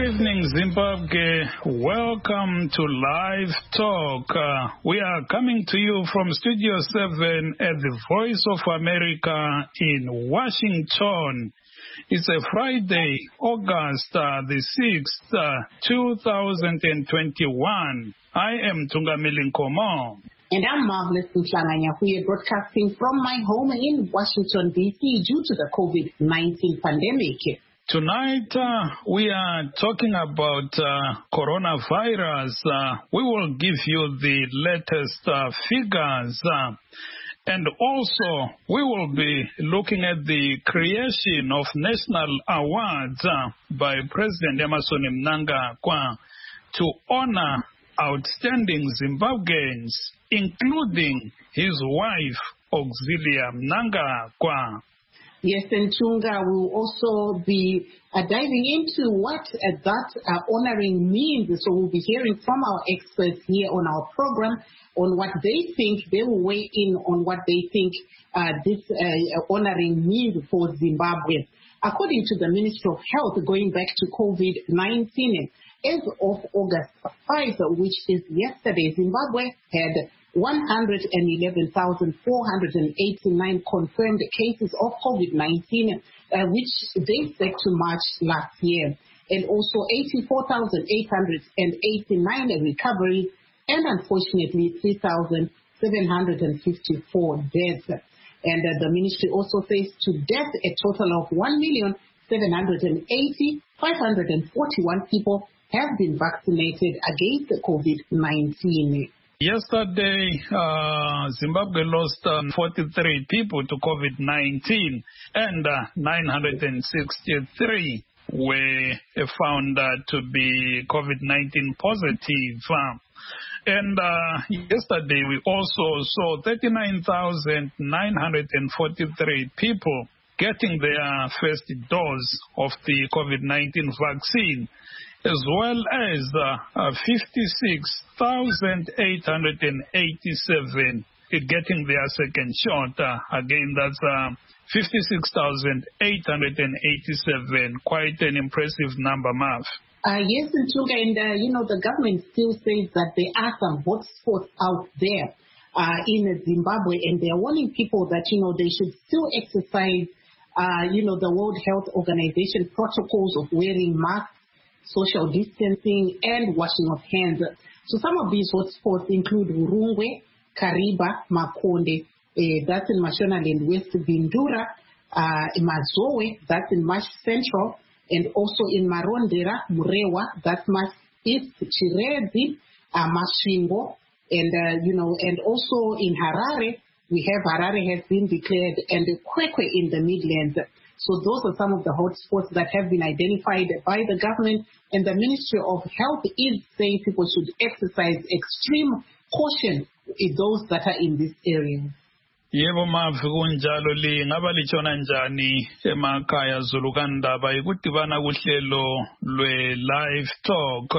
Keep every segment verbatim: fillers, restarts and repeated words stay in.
evening, Zimbabwe. Welcome to Live Talk. Uh, we are coming to you from Studio seven at the Voice of America in Washington. It's a Friday, August uh, the sixth, uh, two thousand twenty-one. I am Tungamili Nkomo. And I'm Marvelous Mhlanganya. We are broadcasting from my home in Washington, D C due to the COVID nineteen pandemic. Tonight, uh, we are talking about uh, coronavirus. Uh, we will give you the latest uh, figures. Uh, and also, we will be looking at the creation of national awards uh, by President Emmerson Mnangagwa to honor outstanding Zimbabweans, including his wife, Auxilia Mnangagwa. Yes, and Tunga will also be uh, diving into what uh, that uh, honoring means. So we'll be hearing from our experts here on our program on what they think. They will weigh in on what they think uh, this uh, honoring means for Zimbabwe. According to the Ministry of Health, going back to COVID nineteen, as of August fifth, which is yesterday, Zimbabwe had one hundred eleven thousand four hundred eighty-nine confirmed cases of COVID nineteen, uh, which dates back to March last year, and also eighty-four thousand eight hundred eighty-nine recoveries, and unfortunately three thousand seven hundred fifty-four deaths. And uh, the ministry also says to death a total of one million seven hundred eighty thousand five hundred forty-one people have been vaccinated against COVID nineteen. Yesterday, uh, Zimbabwe lost uh, forty-three people to COVID nineteen, and uh, nine hundred sixty-three were found uh, to be COVID nineteen positive. Uh, and uh, yesterday, we also saw thirty-nine thousand nine hundred forty-three people getting their first dose of the COVID nineteen vaccine, as well as uh, uh, fifty-six thousand eight hundred eighty-seven getting their second shot. Uh, again, that's uh, fifty-six thousand eight hundred eighty-seven. Quite an impressive number, Mav. Uh, yes, and Tunga, and uh, you know, the government still says that there are some hotspots out there uh, in Zimbabwe, and they're warning people that, you know, they should still exercise, uh, you know, the World Health Organization protocols of wearing masks, social distancing, and washing of hands. So some of these hotspots include Urungwe, Kariba, Makonde, uh, that's in Mashonaland West, Bindura, uh, Mazowe, that's in Mash Central, and also in Marondera, Murewa, that's Mash East, Chirezi, uh, Mashingo, and, uh, you know, and also in Harare, we have Harare has been declared, and Kwekwe in the Midlands. So those are some of the hotspots that have been identified by the government, and the Ministry of Health is saying people should exercise extreme caution in those that are in this area. Yebo mavi kunjalo lingaba lichona njani emakhaya Zulukandaba ikudibana kuhlelo lwe Live Talk.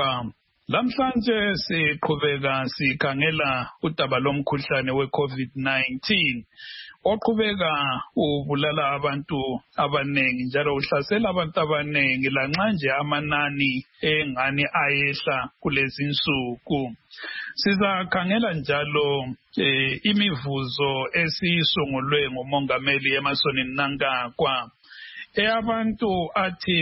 Lamhlanje siqhubeka sikhangela udaba lomkhuhlane we-COVID nineteen. Oqhubeka ubulala abantu abanengi njalo uhlasela abantu abanengi lanxa nje amanani engani ayehla kulezi insuku. Sizakhangela njalo eh, imivuzo esisungulwe ngumongameli Emmerson Mnangagwa eyabantu athi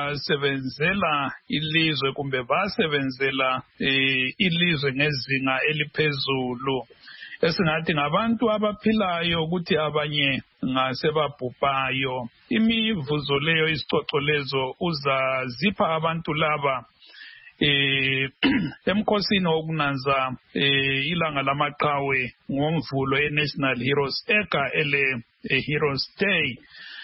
basebenzela ilizwe kumbe basebenzela eh, ilizwe ngezinga eliphezulu. Esingathi ngabantu abaphilayo ukuthi abanye ngasebabhubhayo. Imivuzo leyo isicoco lezo uzazipha abantu laba eh emkhosini wokunanza eh ilanga lamaqhawe ngomvulo eNational Heroes Eka ele Heroes Day.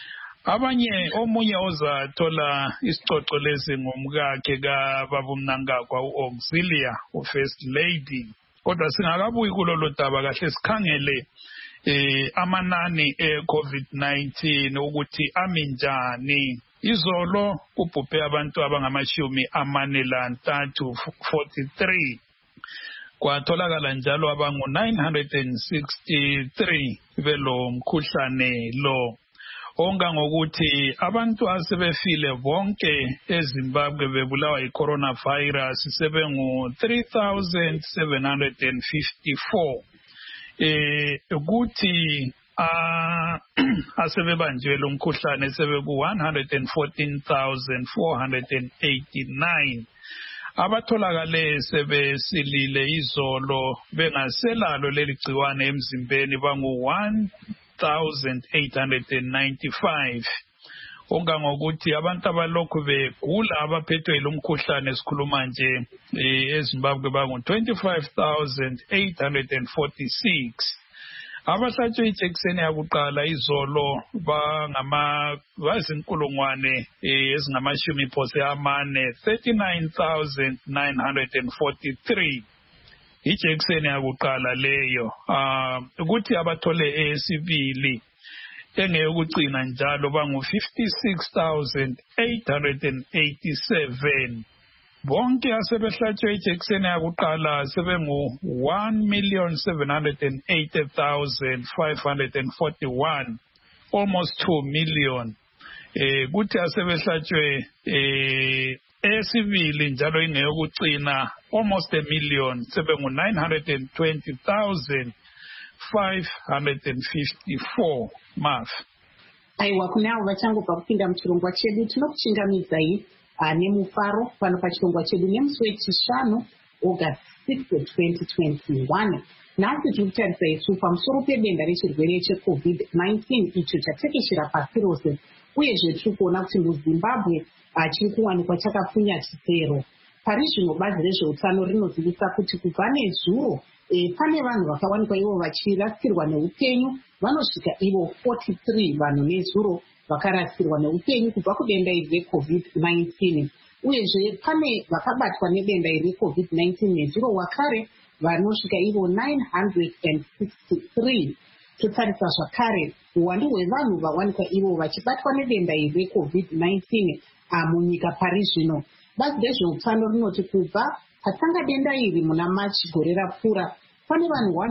Abanye omunye ozathola isicoco lesi ngomkakhe kaBaba Mnangagwa uAuxilia uFirst Lady. Kodwa singakabuyi kulolu daba kahle sikhangele eh amanani eCovid nineteen ukuthi aminjani. Izolo kubhubhe abantu abangamashumi amane lantathu forty-three. Kwatholakala njalo abangu nine hundred sixty-three belo mkhuhlane lo. onga ngokuthi abantu asebefile bonke eZimbabwe bebulawa yi-coronavirus sebengu three thousand seven hundred fifty-four. Eh ukuthi ah asebebanjwe lo mkhuhlane sebeku one hundred fourteen thousand four hundred eighty-nine. Abatholakale sebesilile izolo bengaselalo leli gciwane emzimbeni bangu one thousand eight hundred ninety-five. Onga ngokuthi abantu abalokhu begula abaphethwe lo mkhuhlane esikhuluma nje eZimbabwe bangu twenty-five thousand eight hundred forty-six. Abahlatshwe ijekiseni yakuqala izolo bangama bazinkulungwane ezingamashumi phose amane thirty-nine thousand nine hundred forty-three. Ijekiseni yakuqala leyo ah ukuthi abathole eyesibili engeyokugcina njalo bangu fifty-six thousand eight hundred eighty-seven. Bonke asebehlatshwe ijekiseni yakuqala sebengu one million seven hundred eighty thousand five hundred forty-one, almost two million. Eh kuthi asebehlatshwe eh esibili njalo ingeyokugcina almost a million sebengu nine hundred twenty thousand five hundred fifty-four. Maf aiwa kunao vachangobva kupinda muchirongwa chedu tinokuchingamidzai nemufaro pano pachirongwa chedu nemusi wechishanu August sixth twenty twenty-one. Nhasi tiri kutarisa isu pamusoro pedenda rechirwere checovid nineteen icho chatekeshera pasi rose, uyezve tiri kuona kuti muZimbabwe chiri kuwanikwa chakapfunya chitsero. Pari zvino bazi rezveutano rinozivisa kuti kubva nezuro e, pane vanhu vakawanikwa ivo vachirasirwa neupenyu vanosvika ivo forty-three vanhu nezuro vakarasirwa neupenyu kubva kudenda iri recovid nineteen. Uyezve pane vakabatwa nedenda iri recovid nineteen nezuro wakare vanosvika ivo nine hundred sixty-three. Totarisa zvakare uwandu hwevanhu vawanikwa ivo vachibatwa nedenda iri recovid nineteen munyika pari zvino. Bazi rezveutano rinoti kubva patanga denda iri muna Machi gore rapfuura pane vanhu one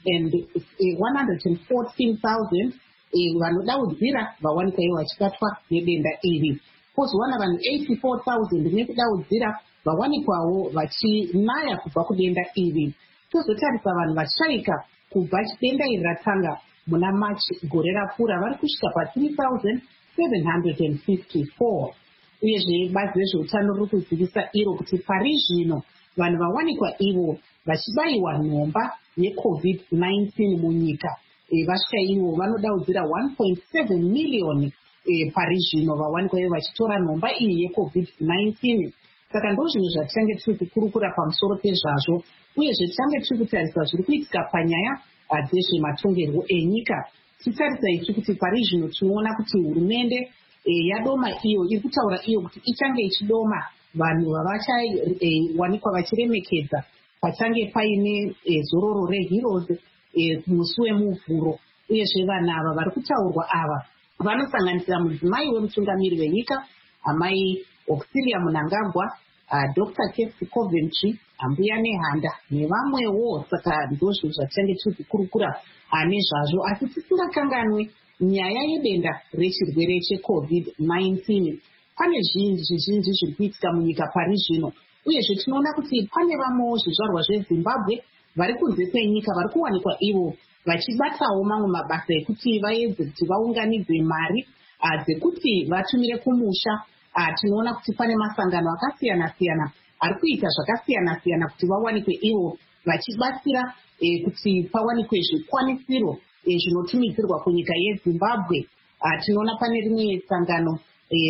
hundred fourteen thousand vanodaudzira vawanikwa ivo vachibatwa nedenda iri. Kozowana vanhu eighty-four thousand nekudaudzira vawanikwawo vachinaya kubva kudenda iri. Tozotarisa vanhu vashaika kubva denda iri ratanga muna Machi gore rapfuura vari kusvika pa three thousand seven hundred fifty-four. Uyezve bazi rezveutano riri kuzivisa iro kuti pari zvino vanhu vawanikwa ivo vachibayiwa nhomba yecovid nineteen munyika e, vasvika ivo vanodaudzira one point seven million e, pari zvino vawanikwa ivo vachitora nhomba iyi yecovid nineteen. Saka ndozvinhu zvatichange tiri kukurukura pamusoro pezvazvo, uyezve tichange tiri kutarisa zviri kuitika panyaya dzezvematongerwo enyika. Titarisa ichi kuti pari zvino tinoona kuti hurumende E, yadoma iyo iri kutaura iyo kuti ichange ichidoma vanhu vavachawanikwa e, vachiremekedza pachange paine e, zororo reheroes e, musi wemuvhuro. Uyezve vanhu ava vari kutaurwa ava vanosanganisira mudzimai wemutungamiri wenyika amai Auxilia Mnangagwa, Doctor Kefsi Coventry, ambuya Nehanda nevamwewo. Saka ndozvo zvatichange tiri kukurukura nezvazvo, asi tisingakanganwi nyaya yedenda rechirwere checovid nineteen. Pane zvinhu zvizhinji zviri kuitika munyika pari zvino, uyezve tinoona kuti pane vamwewo zvizvarwa zveZimbabwe vari kunze kwenyika vari kuwanikwa ivo vachibatawo mamwe mabasa ekuti vaedze kuti vaunganidze mari dzekuti vatumire kumusha. Tinoona kuti pane masangano akasiyana siyana ari kuita zvakasiyana siyana kuti vawanikwe ivo vachibatsira e, kuti pawanikwe zvikwanisiro e, zvinotumidzirwa kunyika yeZimbabwe. Tinoona pane rimwe sangano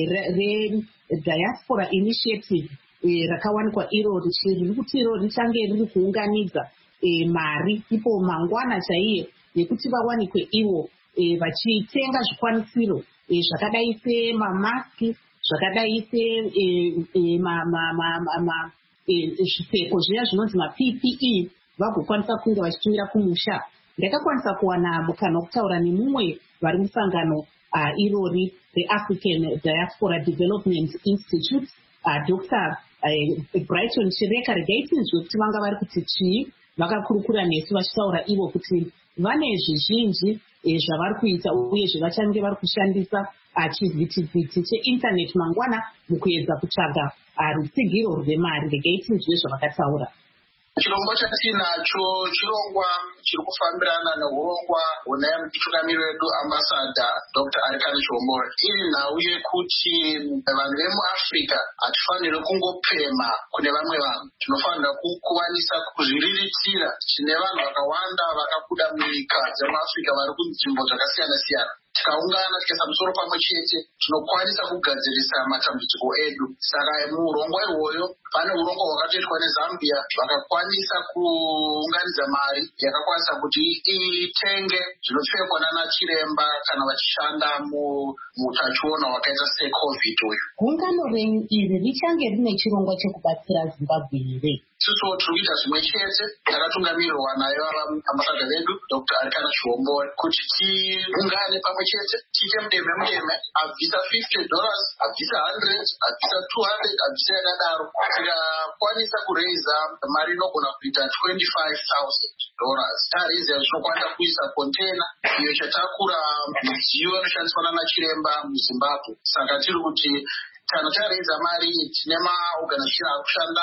reDiaspora e, Initiative e, rakawanikwa iro riri kuti iro richange riri kuunganidza e, mari ipo mangwana chaiye yekuti vawanikwe ivo e, vachitenga zvikwanisiro e, zvakadai semamaski, zvakadai sezvipfeko zviya zvinonzi ma-P P E vagokwanisa kunge vachitumira kumusha. Ndakakwanisa kuwana mukana wokutaura nemumwe vari musangano irori reAfrican Diaspora Development Institute, Doctor Brighton Chireka. Regai tinzwe kuti vanga vari kuti chii. Vakakurukura nesu vachitaura ivo kuti vane zvizhinji zvavari kuita uyezve vachange vari kushandisa chivhitivhiti cheindaneti mangwana mukuedza kutsvaga rutsigiro rwemari. Regai tinzwe zvavakataura. Chirongwa chatinacho chirongwa chiri kufambirana neurongwa hune mutungamiri wedu ambassador Doctor Arikana Chihombori. Iri nhau yekuti vanhu vemuAfrica hatifaniri kungopema kune vamwe vanhu, tinofanira kuwanisa kuzviriritira. Tine vanhu vakawanda vakabuda munyika dzemuAfrica vari kunzvimbo dzakasiyana siyana. Tikaungana tikaisa musoro pamwe chete tinokwanisa kugadzirisa matambudziko edu. Saka muurongwa iwoyo pane urongwa hwakatoitwa neZambia, vakakwanisa kuunganidza mari yakakwanisa kuti itenge zvinopfekwa nana chiremba kana vachishanda muutachiona hwakaita secovid uyu. Gungano renyu iri richange rine chirongwa chekubatsira Zimbabwe here? Isusu tiri kuita zvimwe chete, takatungamirirwa nayo ambasada vedu Doctor Arikana Chihombori kuti tiungane pamwe chete, tiite mudeme mudeme, abvisa fifty dollars, abvisa one hundred, abvisa two hundred, abvisa yakadaro. Tikakwanisa kureiza mari inogona kuita twenty-five thousand dollars. Tareiza tinokwanisa kuisa kontena iyo chatakura midziyo inoshandiswa nana chiremba muZimbabwe. Saka tiri kuti kana tareiza mari tine maorganization ari kushanda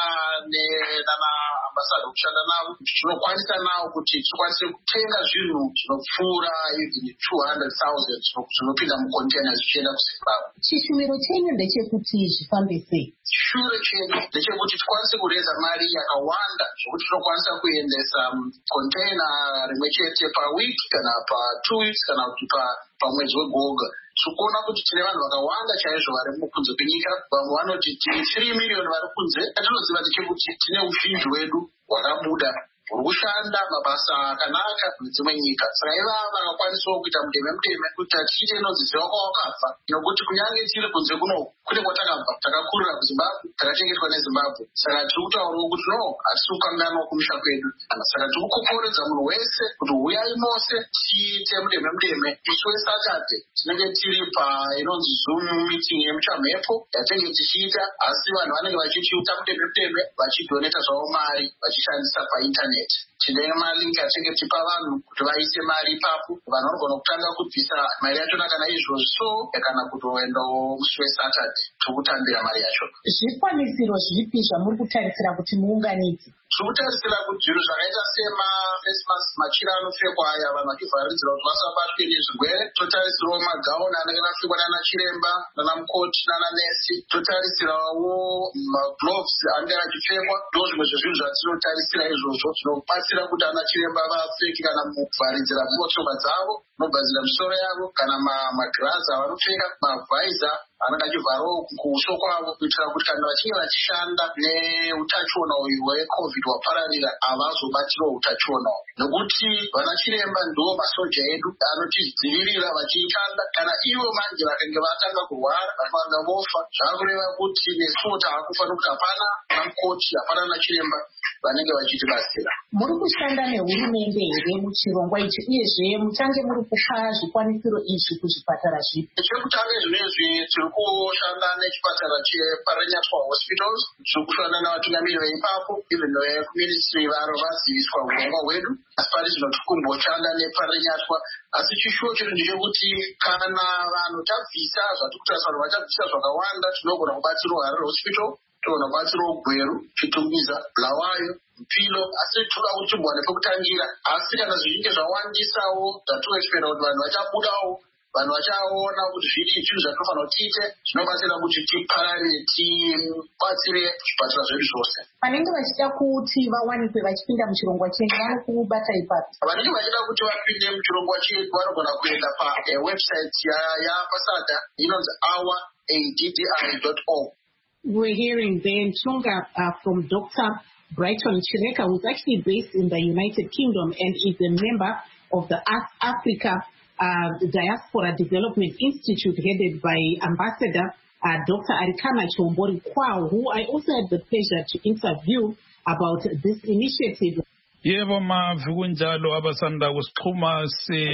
nana ambasada kushanda navo, tinokwanisa nawo kuti tikwanise kutenga zvinhu zvinopfuura even two hundred thousand zvinopinda mukontena zvichienda kuZimbabwe. Chishumiro chenyu ndechekuti zvifambe sei? Shure chedu ndechekuti tikwanise kureza mari yakawanda zvokuti tinokwanisa kuendesa kontena rimwe chete pawiki kana patwo weeks kana kuti pamwedzi wegoga. Tikuona kuti tine vanhu vakawanda chaizvo vari mukunze kwenyika. Vamwe vanoti tine three million vari kunze. Atinoziva ndechekuti tine uzhinji hwedu hwakabuda huri kushanda mabasa akanaka nedzimwe nyika. Saka ivava vakakwanisawo kuita mudeme mudeme kuti tichiite inonzi ziva kwawakabva, nokuti kunyange tiri kunze kuno kune kwatakabva, takakurira kuZimbabwe, takachengetwa neZimbabwe. Saka tiri kutaurawo kuti no, hatisi kukanganwa kumusha kwedu. Saka tiri kukokoredza munhu wese kuti uyai mose tiite mudeme mudeme. Musi weSaturday tinenge tiri painonzi Zoom meeting yemuchamhepo yatinenge tichiita, asi vanhu vanenge vachichiita mudeme mudeme vachidoneta zvavo mari vachishandisa paindaneti. Tine malingi atinenge tipa vanhu kuti vaise mari ipapo. Vanhu vanogona kutanga kubvisa mari yachona kana izvozvo kana kutoendawo musi weSaturday tokutambira mari yacho. Zvikwanisiro zvipi zvamuri kutarisira kuti muunganidze? Tiri kutarisira kuti zvinhu zvakaita semafesi masiki machira anopfekwa aya vanhu vachivharidzira kuti vasabatwe nezvirwere. Totarisirawo magauni anenge anopfekwa nana chiremba, nana mukoti nana nesi. Totarisirawo magloves anenge achipfekwa. Ndozvimwe zvezvinhu zvatinotarisira izvozvo zvinobatsira kuti ana chiremba vapfeke kana kuvharidzira motsoka dzavo, nobvazira misoro yavo, kana magirazi avanopfeka, mavhaiza anenge achivharawo kuuso kwavo, kuitira kuti kana vachinge vachishanda neutachiona uyu hwecovid hwapararira havazobatirawo utachiona uyu. Nokuti vana chiremba ndivo masoja edu anotidzivirira vachishanda. Kana ivo manje vakange vatanga kurwara vakanga vofa, zvakureva kuti nesuwo tavakufanira kuti hapana namukoti, hapana nachiremba vanenge vachitibatsira. Muri kushanda nehurumende here muchirongwa ichi, uyezve muchange muri kupa zvikwanisiro izvi kuzvipatara zvipi? Chekutanga zvinezvi tiri kushanda nechipatara cheParenyatwa Hospitals. Tiri kushanda navatungamiri veipapo, even vekuministry varo vaziviswa urongwa hwedu. Asi pari zvino tiri kumboshanda neParenyatwa. Asi chishuwo chedu ndechekuti kana vanhu tabvisa zvatiri kutariswa kuti vachabvisa zvakawanda, tinogona kubatsirawo Harare Hospital, tinogona kubatsirawo Gweru, Chitumbiza, Bulawayo, Mpilo. Asi toda kuti timbwane pekutangira. Asi kana zvichinge zvawandisawo zvatinoexpecta kuti vanhu vachabudawo, vanhu vachaona kuti zviri zvinhu zvatinofanira kuti tiite, zvinobatsira kuti tipararire, tibatsire zvipatara zvedu zvose. Vanenge vachida kuti vawanikwe vachipinda muchirongwa chenyu vanokubata ipapi? Vanenge vachida kuti vapinde muchirongwa chedu vanogona kuenda pawebsite yaambasada inonzi our a d d i dot org. We're hearing then Chunga uh, from Doctor Brighton Chireka, who's actually based in the United Kingdom and is a member of the Ask Africa uh, Diaspora Development Institute, headed by Ambassador uh, Doctor Arikana Chihombori Kwao, who I also had the pleasure to interview about this initiative. Yebo mavi kunjalo abasanda kusixhuma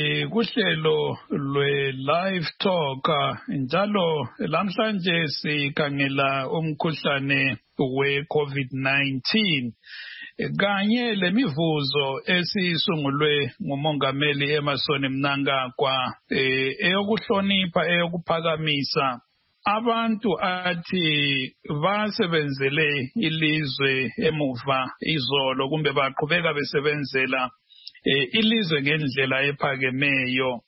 sikuhlelo lwe-live talk njalo lamhlanje sikhangela umkhuhlane we-COVID nineteen. Kanye lemivuzo esisungulwe ngumongameli Emmerson Mnangagwa eyokuhlonipha eyokuphakamisa abantu athi basebenzele ilizwe emuva izolo kumbe baqhubeka besebenzela ilizwe ngendlela ephakemeyo.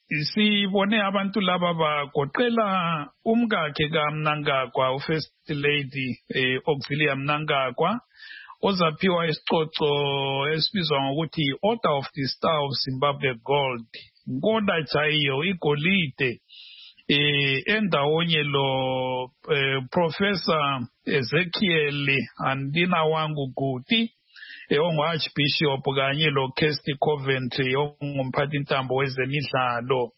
Sibone abantu laba bagoqela umkakhe kaMnangagwa, uFirst Lady Auxilia Mnangagwa, ozaphiwa isicoco esibizwa ngokuthi Order of the Star of Zimbabwe Gold. Nkoda chayo igolide eh endawonye lo eh, Professor Ezekiel Andina wangu Guti ongu Archbishop kanye lo Kirsty Coventry ongumphathi intambo wezemidlalo.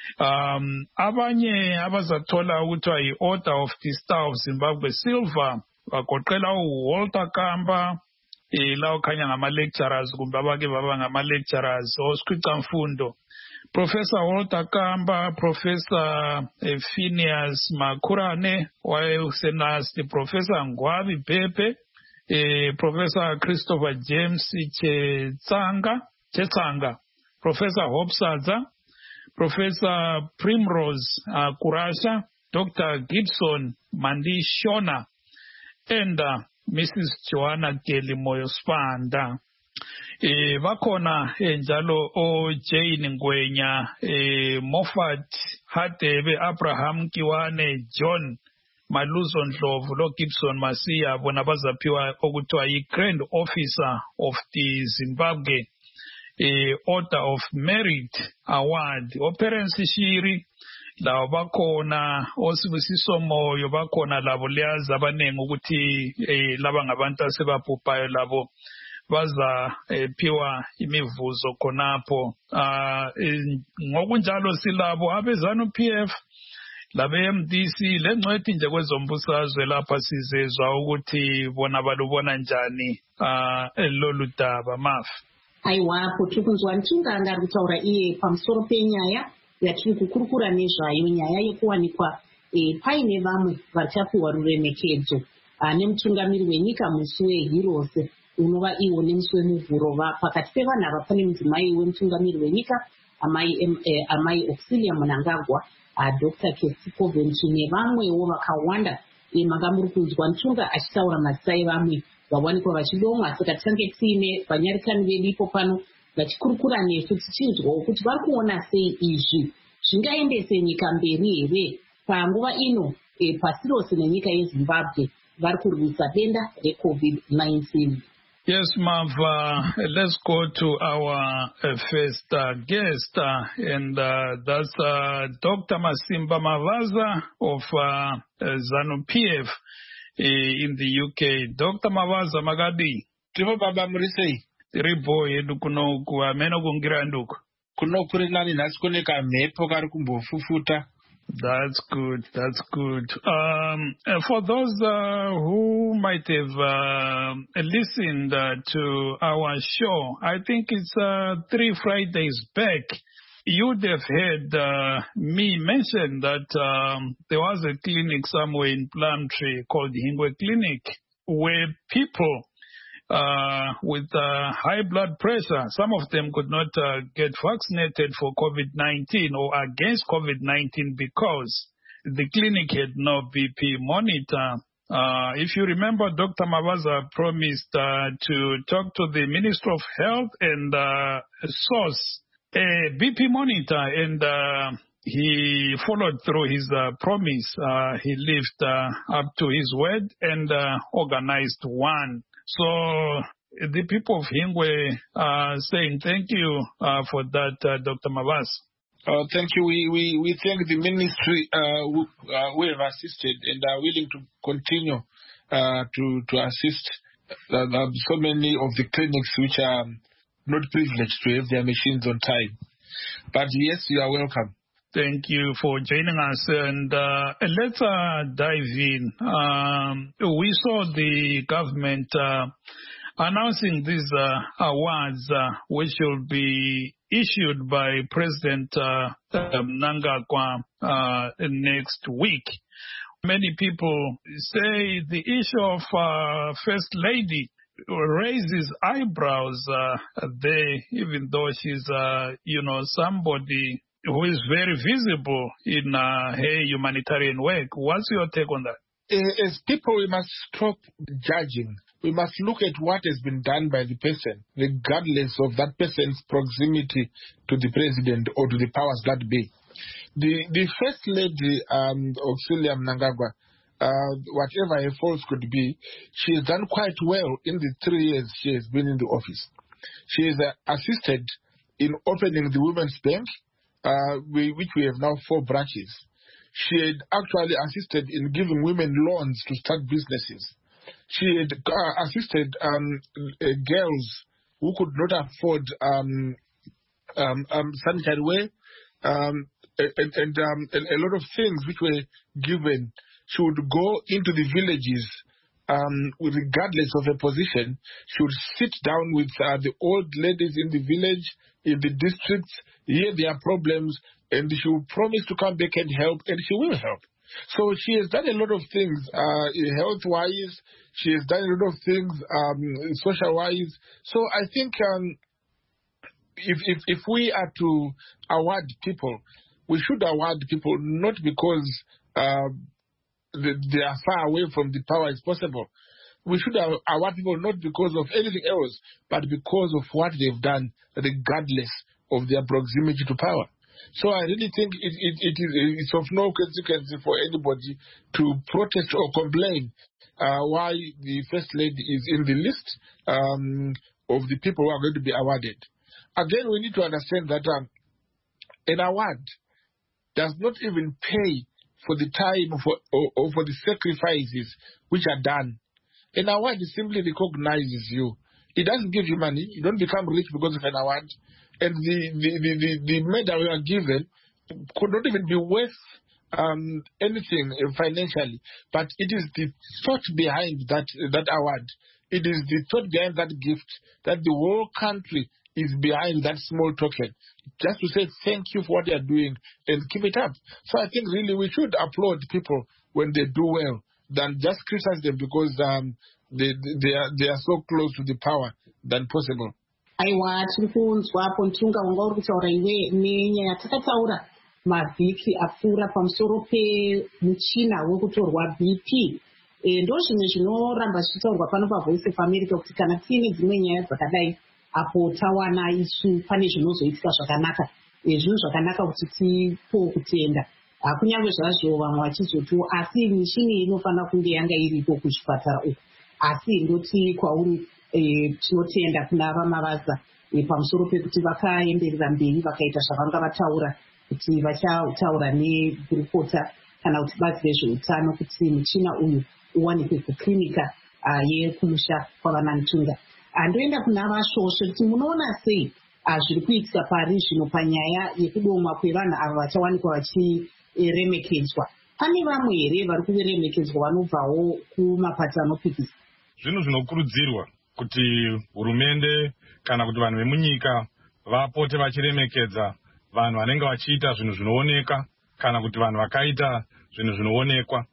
Um abanye abazathola ukuthiwa yi-Order of the Star of Zimbabwe Silver bagoqela uWalter Kamba eh lawo khanya ngama-lecturers kumbe abake baba ngama-lecturers osikhwicamfundo. Professor Walter Kamba, Professor eh, Phineas Makurane wayesenasti, Professor Ngwabi Pepe, eh, Professor Christopher James Chetsanga, Chetsanga, Professor Hopsadza, Professor Primrose uh, Kurasha, Doctor Gibson Mandishona, and uh, Missus Joanna Kelly Moyo Spanda. Eh bakhona njalo o Jane Ngwenya, eh Moffat Hadebe, Abraham Kiwane, John Maluzo Ndlovu, lo Gibson Masiya bona bazaphiwa okuthiwa yi-Grand Officer of the Zimbabwe eh Order of Merit Award. Operensi Shiri lawo bakhona, Osibusiso Moyo bakhona, labo liyazi abanengi ukuthi eh laba ngabantu asebabhubhayo labo baza phiwa imivuzo khonapho. Ah ngokunjalo silabo abezanu P F labe M D C lengcwethi nje kwezombusazwe lapha sizezwa ukuthi bona balubona njani ah lolu daba mafu. Aiwa kuti kunzwa Ntunga ngari kutaura iye pamusoro penyaya yatiri kukurukura nezvayo, nyaya yekuwanikwa e, paine vamwe vachapiwa ruremekedzo nemutungamiri wenyika musi weHeroes unova iwo nemusi wemuvhuro. Pakati pevanhu ava pane mudzimai wemutungamiri wenyika amai eh, amai Auxilia Mnangagwa, Doctor Kirsty Coventry nevamwewo vakawanda. E, manga muri kunzwa Ntunga achitaura mazita evamwe vawanikwa vachidomwa. Saka tisange tiine vanyarikani vedu ipo pano vachikurukura nesu tichinzwawo kuti vari kuona sei izvi zvingaendese nyika mberi here panguva ino e, pasi rose nenyika yeZimbabwe vari kurwisa denda reCovid nineteen. Yes, Mav, uh, let's go to our uh, first uh, guest, uh, and uh, that's uh, Doctor Masimba Mavaza of uh, uh, ZANU-P F uh, in the U K. Doctor Mavaza Magadi. Timo baba murisei. Tiribo yedu kuno kuameno kungira nduku. Kuno kurinani nasikoneka mepo kari kumbofufuta. That's good. That's good. Um, for those uh, who might have uh, listened uh, to our show, I think it's uh, three Fridays back, you'd have heard uh, me mention that um, there was a clinic somewhere in Plumtree called Hingwe Clinic where people Uh, with uh, high blood pressure, some of them could not uh, get vaccinated for COVID nineteen or against COVID nineteen because the clinic had no B P monitor. Uh, if you remember, Doctor Mavaza promised uh, to talk to the Minister of Health and uh, source a B P monitor, and uh, he followed through his uh, promise. Uh, he lived uh, up to his word and uh, organized one. So the people of Hingwe are saying thank you uh, for that, uh, Doctor Mavaz. Uh, thank you. We, we, we thank the ministry uh, who, uh, who have assisted and are willing to continue uh, to, to assist uh, uh, so many of the clinics which are not privileged to have their machines on time. But yes, you are welcome. Thank you for joining us, and uh, let's uh, dive in. Um, we saw the government uh, announcing these uh, awards, uh, which will be issued by President uh, Mnangagwa uh, next week. Many people say the issue of uh, First Lady raises eyebrows uh, there, even though she's, uh, you know, somebody who is very visible in uh, her humanitarian work. What's your take on that? As people, we must stop judging. We must look at what has been done by the person, regardless of that person's proximity to the president or to the powers that be. The the First Lady, um, Auxilia Mnangagwa, uh, whatever her faults could be, she has done quite well in the three years she has been in the office. She has uh, assisted in opening the Women's Bank, uh, we, which we have now four branches. She had actually assisted in giving women loans to start businesses. She had uh, assisted um, uh, girls who could not afford um, um, um, sanitary wear um, and, and, um, and a lot of things which were given. She would go into the villages um, regardless of her position. She would sit down with uh, the old ladies in the village, in the districts, hear their problems, and she will promise to come back and help, and she will help. So she has done a lot of things uh, health-wise. She has done a lot of things um, social-wise. So I think um, if, if if we are to award people, we should award people not because uh, they, they are far away from the power as possible. We should award people not because of anything else, but because of what they've done, regardless of their proximity to power. So I really think it, it, it is it's of no consequence for anybody to protest or complain uh, why the First Lady is in the list um, of the people who are going to be awarded. Again, we need to understand that um, an award does not even pay for the time for, or, or for the sacrifices which are done. An award simply recognizes you. It doesn't give you money. You don't become rich because of an award. And the, the, the, the, the medal you are given could not even be worth um, anything financially. But it is the thought behind that, that award. It is the thought behind that gift that the whole country is behind that small token. Just to say thank you for what they are doing and keep it up. So I think really we should applaud people when they do well than just criticize them because um, they, they, are, they are so close to the power than possible. Aiwa tiri kunzwa apo Ntunga wanga uri kutaura iwe nenyaya takataura mavhiki apfuura pamusoro pemuchina wekutorwa B P. E, ndo zvimwe zvinoramba zvichitaurwa pano paVoice of America kuti kana tiine dzimwe nyaya dzakadai apo tawana isu pane zvinozoitika zvakanaka. E, zvinhu zvakanaka kuti tipo kutenda. Kunyange zvazvo vamwe vachizoti asi michini inofanira kunge yanga iripo kuzvipatara uku. Asi ndoti kwauri E, tinotenda kuna vamavaza e, pamusoro pekuti vakaenderera mberi vakaita zvavanga vataura kuti vachataura negurukota kana kuti bazi rezveutano kuti muchina uyu uwanikwe kuklinika uh, yekumusha kwavana Ntunga. Ndoenda kuna vashoshe kuti munoona sei uh, zviri kuitika pari zvino panyaya yekudomwa kwevanhu ava vachawanikwa vachiremekedzwa. Pane vamwe here vari kuviremekedzwa vanobvawo kumapato anopikisa? Zvinhu zvinokurudzirwa kuti hurumende kana kuti vanhu vemunyika vapote vachiremekedza vanhu vanenge vachiita zvinhu zvinooneka kana kuti vanhu vakaita zvinhu zvinoonekwa.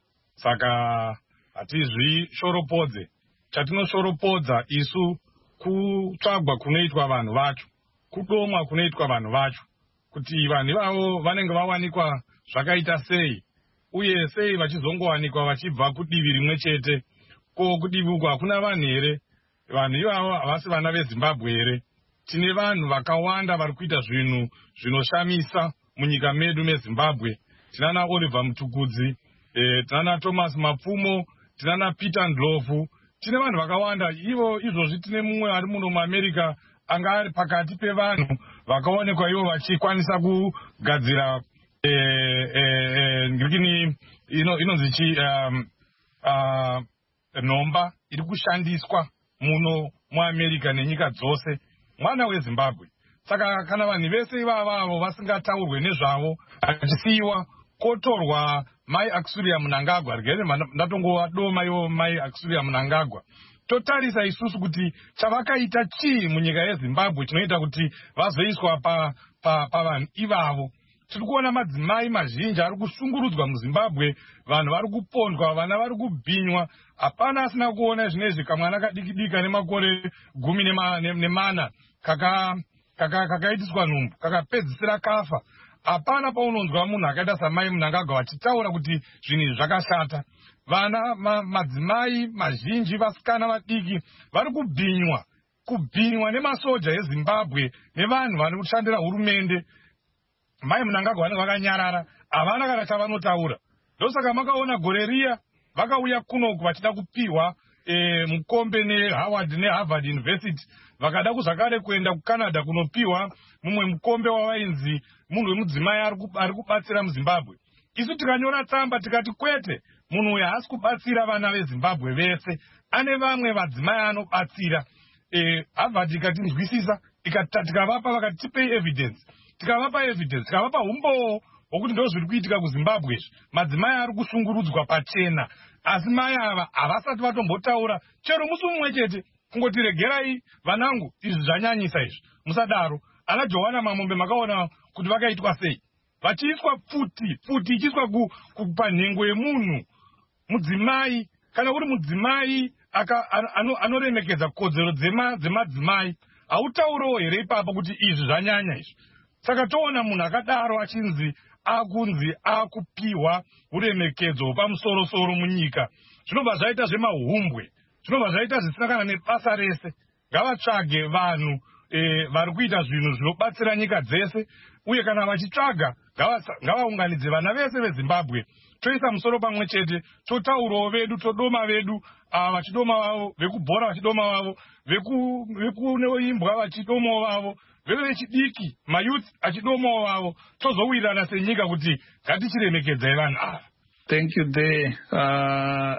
Saka hatizvishoropodze. Chatinoshoropodza isu kutsvagwa kunoitwa vanhu vacho, kudomwa kunoitwa vanhu vacho, kuti vanhu ivavo vanenge vawanikwa zvakaita sei uye sei vachizongowanikwa vachibva kudivi rimwe chete. Ko kudivi uku hakuna vanhu here? Vanhu ivavo havasi vana veZimbabwe here? Tine vanhu vakawanda vari kuita zvinhu zvinoshamisa munyika medu meZimbabwe. Tinana Oliver Mtukudzi, e, tinana Thomas Mapfumo, tinana Peter Ndlovu. Tine vanhu vakawanda. Ivo izvozvi tine mumwe ari muno muAmerica anga ari pakati pevanhu vakaonekwa ivo vachikwanisa kugadzira e, e, e, ngirikini ino inonzi chi um, uh, nhomba iri kushandiswa muno muAmerica nenyika dzose, mwana weZimbabwe. Saka kana vanhu vese ivavavo vasingataurwe nezvavo achisiyiwa kotorwa Mai Auxilia Mnangagwa, rigere ndatongowadoma ivo Mai Auxilia Mnangagwa, totarisa isusu kuti chavakaita chii munyika yeZimbabwe chinoita kuti vazoiswa pa pa pavanhu ivavo. tiri kuona madzimai mazhinji ari kusungurudzwa muZimbabwe, vanhu vari kupondwa, vana vari kubhinywa. Hapana asina kuona zvinezvi kamwana kadikidika nemakore gumi nemana kakaitiswa nhumbu kakapedzisira kafa. Hapana paunonzwa munhu akaita samai Mnangagwa achitaura kuti zvinhu zvakashata. Vana madzimai mazhinji, vasikana vadiki vari kubhinywa kubhinywa nemasoja eZimbabwe nevanhu vari kushandira hurumende. Mai Mnangagwa vanenge vakanyarara, havana kana chavanotaura. Ndosaka makaona gore riya vakauya kunoku vachida kupiwa e, mukombe neHoward neHarvard University, vakada kuzvakare kuenda kuCanada kunopiwa mumwe mukombe wavainzi munhu wemudzimai ari kubatsira muZimbabwe. Isu tikanyora tsamba tikati kwete, munhu uyu haasi kubatsira vana veZimbabwe vese, ane vamwe vadzimai anobatsira. E, Harvard ikatinzwisisa, tikavapa vakati tipei evidence, tikavapa evidence, tikavapa umboo hwokuti ndo zviri kuitika kuZimbabwe. Madzimai ari kusungurudzwa pachena, asi mai ava havasati vatombotaura chero musi mumwe chete kungoti regerai vanangu, izvi zvanyanyisa izvi, musadaro. Ana Johanna Mamombe makaona kuti vakaitwa sei, vachiiswa pfuti pfuti ichiiswa panhengo yemunhu mudzimai. Kana uri mudzimai anoremekedza kodzero dzemadzimai, hautauriwo here ipapo kuti izvi zvanyanya izvi? Saka toona munhu akadaro achinzi akunzi akupiwa uremekedzo pamusoro-soro munyika, zvinobva zvaita zvemahumbwe, zvinobva zvaita zvisina kana nebasa rese. Ngavatsvage vanhu e, vari kuita zvinhu zvinobatsira nyika dzese, uye kana vachitsvaga ngavaunganidze vana vese veZimbabwe, toisa musoro pamwe chete, totaurawo vedu, todoma vedu, vachidoma vavo, vekubhora vachidoma vavo, vekuimbwa vachidomawo vavo, veve vechidiki mayouth achidomawo vavo, tozowirirana senyika kuti ngatichiremekedzai vanhu ava. Thank you there. Uh,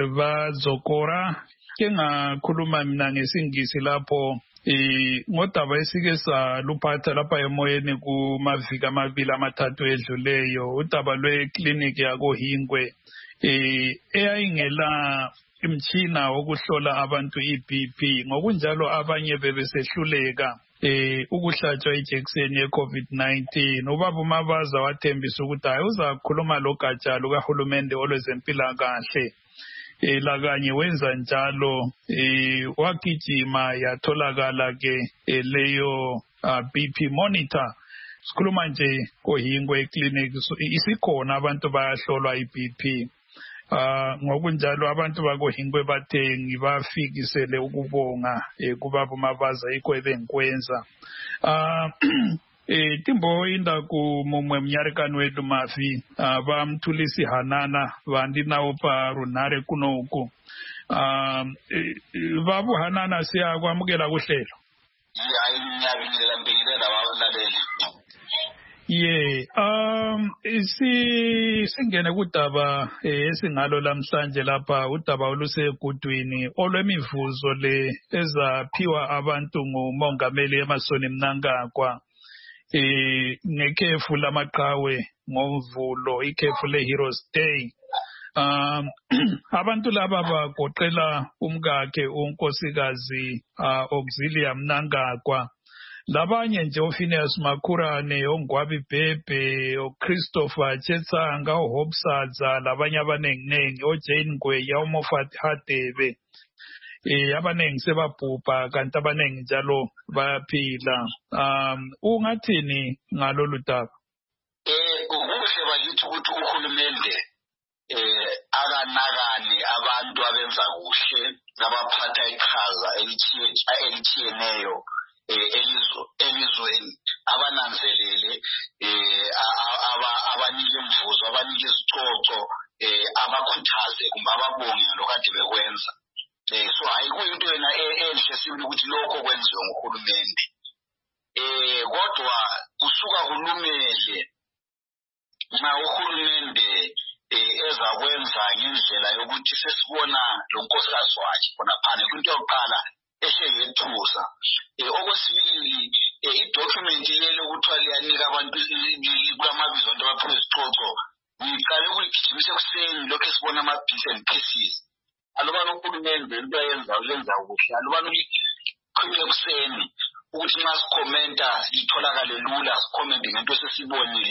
vadzokora kengakhuluma mina ngesingisi lapho eh ngodaba esike saluphatha lapha emoyeni kumaviki amabili amathathu edluleyo, udaba lweclinic yakoHingwe eh eyayingela imtshina wokuhlola abantu i-B P, ngokunjalo abanye bebesehluleka eh ukuhlatshwa ijekiseni ye-COVID nineteen. Ubaba uMabaza wathembisa ukuthi hayi uzakhuluma logatsha lukahulumende olwezempilakahle. Eh lakanye wenza njalo, eh wagijima yatholakala ke leyo B P monitor. Sikhuluma nje koHingwe clinic isikhona abantu bayahlolwa i-B P. Ah ngokunjalo abantu bakoHingwe bathengi bafikisele ukubonga kubaba uMabaza ikho ebengikwenza. Ah eh timbo inda ku mumwe mnyarekano wetu Mafi bamthulisi Hanana vandi nawo pa runare kunoku. Ah babu Hanana siya kwamukela kuhlelo. Hayi ngiyabingelela mbingelela balaleli. Yeah, um isi singene kudaba esingalo lamhlanje lapha, udaba olusegudwini olwemivuzo le ezaphiwa abantu ngumongameli Emmerson Mnangagwa eh ngekhefu lamaqhawe ngoMvulo, ikhefu leHeroes Day. Um abantu laba bagoqela umkakhe unkosikazi Auxilia Mnangagwa, labanye nje uPhineas Makhurane, oNgwabi Bhebhe, oChristopher Chetsanga, oHobsadza, labanye abanenginengi, oJane Ngweya, uMoffat Hadebe. Eh abanengi sebabhubha kanti abanengi njalo bayaphila. Um ungathini ngalolu daba? Eh ukuhle bakithi ukuthi uhulumende eh akanakani abantu abenza kuhle nabaphatha iqhaza elitshiyeneyo elizwe elizweni, abananzelele eh abanike imvuzo, abanike izicoco, eh abakhuthaze kumbe ababonge lokade bekwenza. Eh so ayikuyinto yena enhle sibili ukuthi lokho kwenziwe nguhulumende. Eh kodwa kusuka kulumele nxa uhulumende ezakwenza ngendlela yokuthi sesibona lo nkosikazi wakhe khona phana kwinto yokuqala eseyethusa. Okwesibili i-document lelo kuthiwa liyanika abantu kulamabizo abantu abaphiwe izicoco, ngiqale ukuyigijimise ekuseni lokhu esibona ama-bits and pieces. Alubani uhulumende into ayenza uyenza kuhle, alubani uyikhiphe ekuseni ukuthi nxa sikhomenta itholakale lula, sikhomente ngento esesibonile